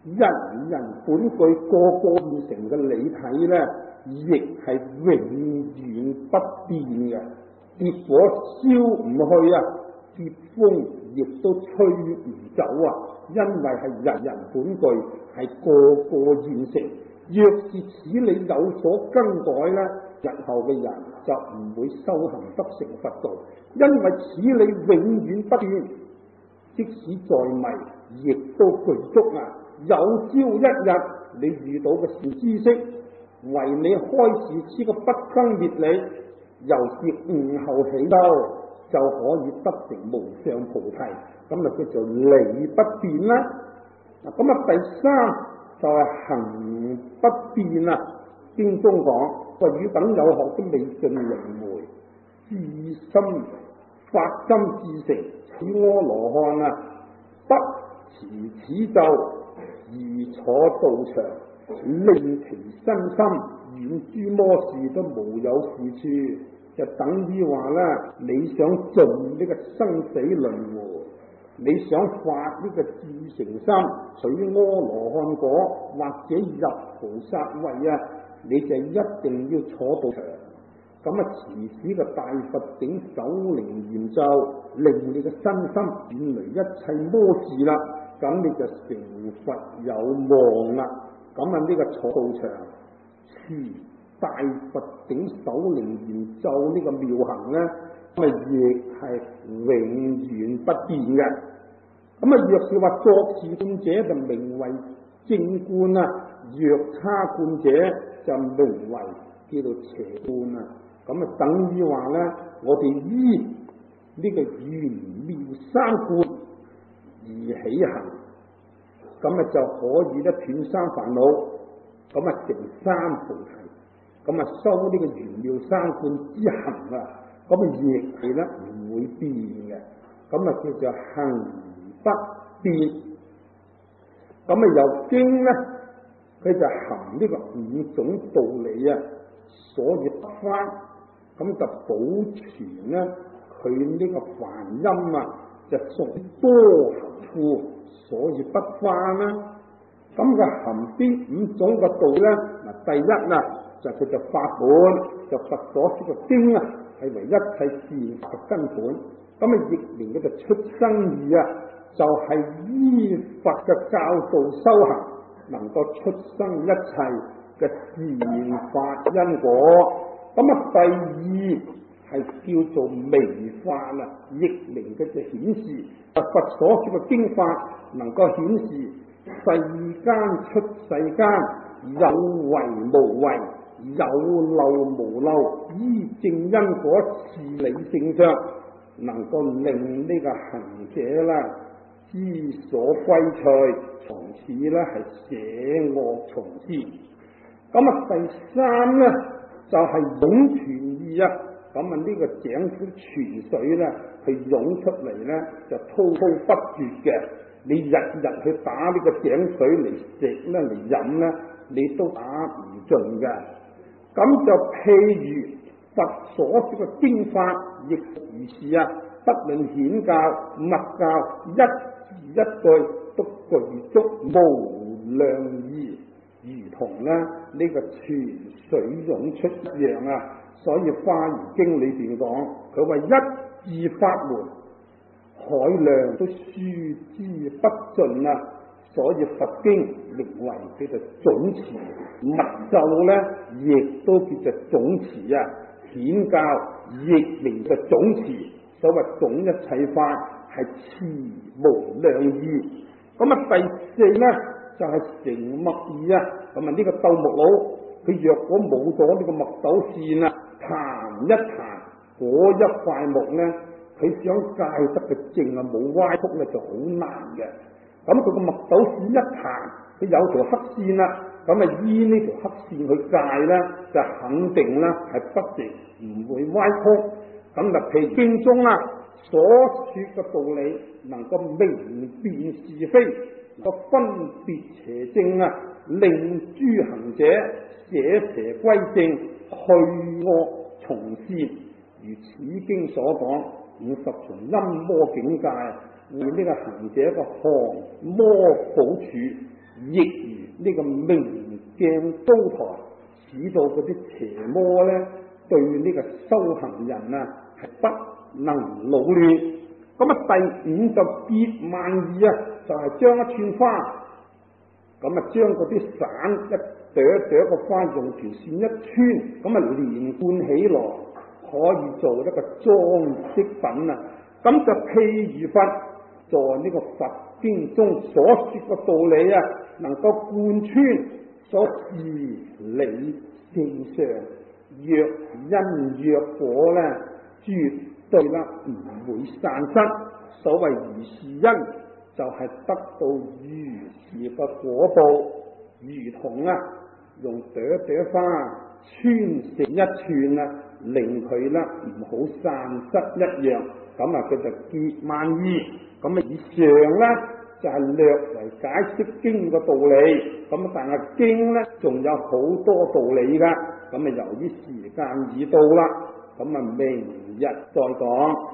Speaker 1: 人人本具個個現成嘅理體咧，亦係永遠不變嘅。結果燒唔去啊，結風亦都吹唔走啊，因為係人人本具，係個個現成。若是此理有所更改咧，日後嘅人就唔會修行得成佛道，因為此理永遠不變，即使在迷，亦都具足啊！有朝一日你遇到嘅善知識，為你開示此個不生滅理，由是悟後起修，就可以得成無上菩提，咁啊叫做理不變啦。嗱，咁啊第三就係行不變啊。經中講，話汝等有學都未盡輪迴，自心發心至成，此阿羅漢啊，不持此咒而坐道場，令其身心遠諸魔事都無有是處，就等於話啦，你想盡呢個生死輪迴，你想發呢個至誠心，取阿羅漢果或者入菩薩位啊，你就一定要坐道場。咁啊，持此個大佛頂首楞嚴咒，令你嘅身心遠離一切魔事啦。咁你就成佛有望啦。咁啊，呢個坐道場持大佛頂首楞嚴咒呢個妙行咧，咁啊亦係永遠不變嘅。咁啊，若是話作持觀者就名為正觀啊，若他觀者就名為叫做邪觀啊。咁啊，等於話咧，我哋依呢個玄妙三觀而起行，咁啊就可以咧斷三煩惱，咁啊成三菩提，咁啊修呢個玄妙三觀之行啊，咁啊亦係咧唔會變嘅，咁啊叫做行不變。咁啊由經咧，佢就含呢個五種道理啊，所以得翻。咁就保存咧，佢呢個梵音啊，就屬多含富，所以不翻啦。咁佢含邊五種嘅道咧？嗱，第一啊，就佢就法本，就佛所說嘅經啊，係為一切善法嘅根本。咁啊，譯名嘅就出生義啊，就係、是、依佛嘅教導修行，能夠出生一切嘅善法因果。咁啊，第二係叫做微法啦，譯名嘅就顯示佛所說嘅經法，能夠顯示世間出世間有為無為，有漏無漏，依正因果事理性相，能夠令呢個行者啦知所歸趣，從此咧係捨惡從善。咁啊，第三咧，就係湧泉義啊，咁啊呢個井水泉水咧，佢湧出嚟咧就滔滔不絕嘅。你日日去打呢個井水嚟食咧嚟飲咧，你都打唔盡嘅。咁就譬如佛所說嘅經法，亦如是啊。不論顯教、密教，一字一句都具足無量義。如同咧呢、這個泉水湧出一樣啊，所以《華嚴經》裏邊講，佢話一字法門，海量都書之不盡啊，所以佛經名為叫做總持，密咒咧亦都叫做總持啊，顯教亦名嘅總持，所謂總一切法係持無量義。咁啊，第四咧，就係成墨義啊，咁啊呢個鬥木佬，佢若果冇咗呢個墨斗線啊，彈一彈嗰一塊木咧，佢想戒得嘅正啊冇歪曲咧就好難嘅。咁佢個墨斗線一彈，佢有條黑線啦，咁啊依呢條黑線去戒咧，就肯定咧係不直，唔會歪曲。咁就譬如經中啊所說嘅道理，能夠明辨是非，個分別邪正啊，令諸行者捨邪歸正，去惡從善。如此經所講，五十重陰魔境界，為呢個行者個降魔補處， 亦如呢個明鏡高台，使到嗰啲邪魔咧對呢個修行人啊係不能擾亂。咁啊第五就結萬意啊，就係、是、將一串花，咁啊將嗰啲散一朵一朵個花用條線一穿，咁啊連貫起來，可以做一個裝飾品啊。咁就譬如佛在呢個佛經中所說嘅道理啊，能夠貫穿所事理性上，若因若果咧，絕對啦唔會散失。所謂如是因，就係、是、得到如是嘅果報，如同啊用朵朵花穿成一串啊，令佢啦唔好散失一樣。咁啊佢就結萬意。咁啊以上咧就係、是、略為解釋經嘅道理。咁但係經咧仲有好多道理噶。咁啊由於時間已到啦，咁啊明日再講。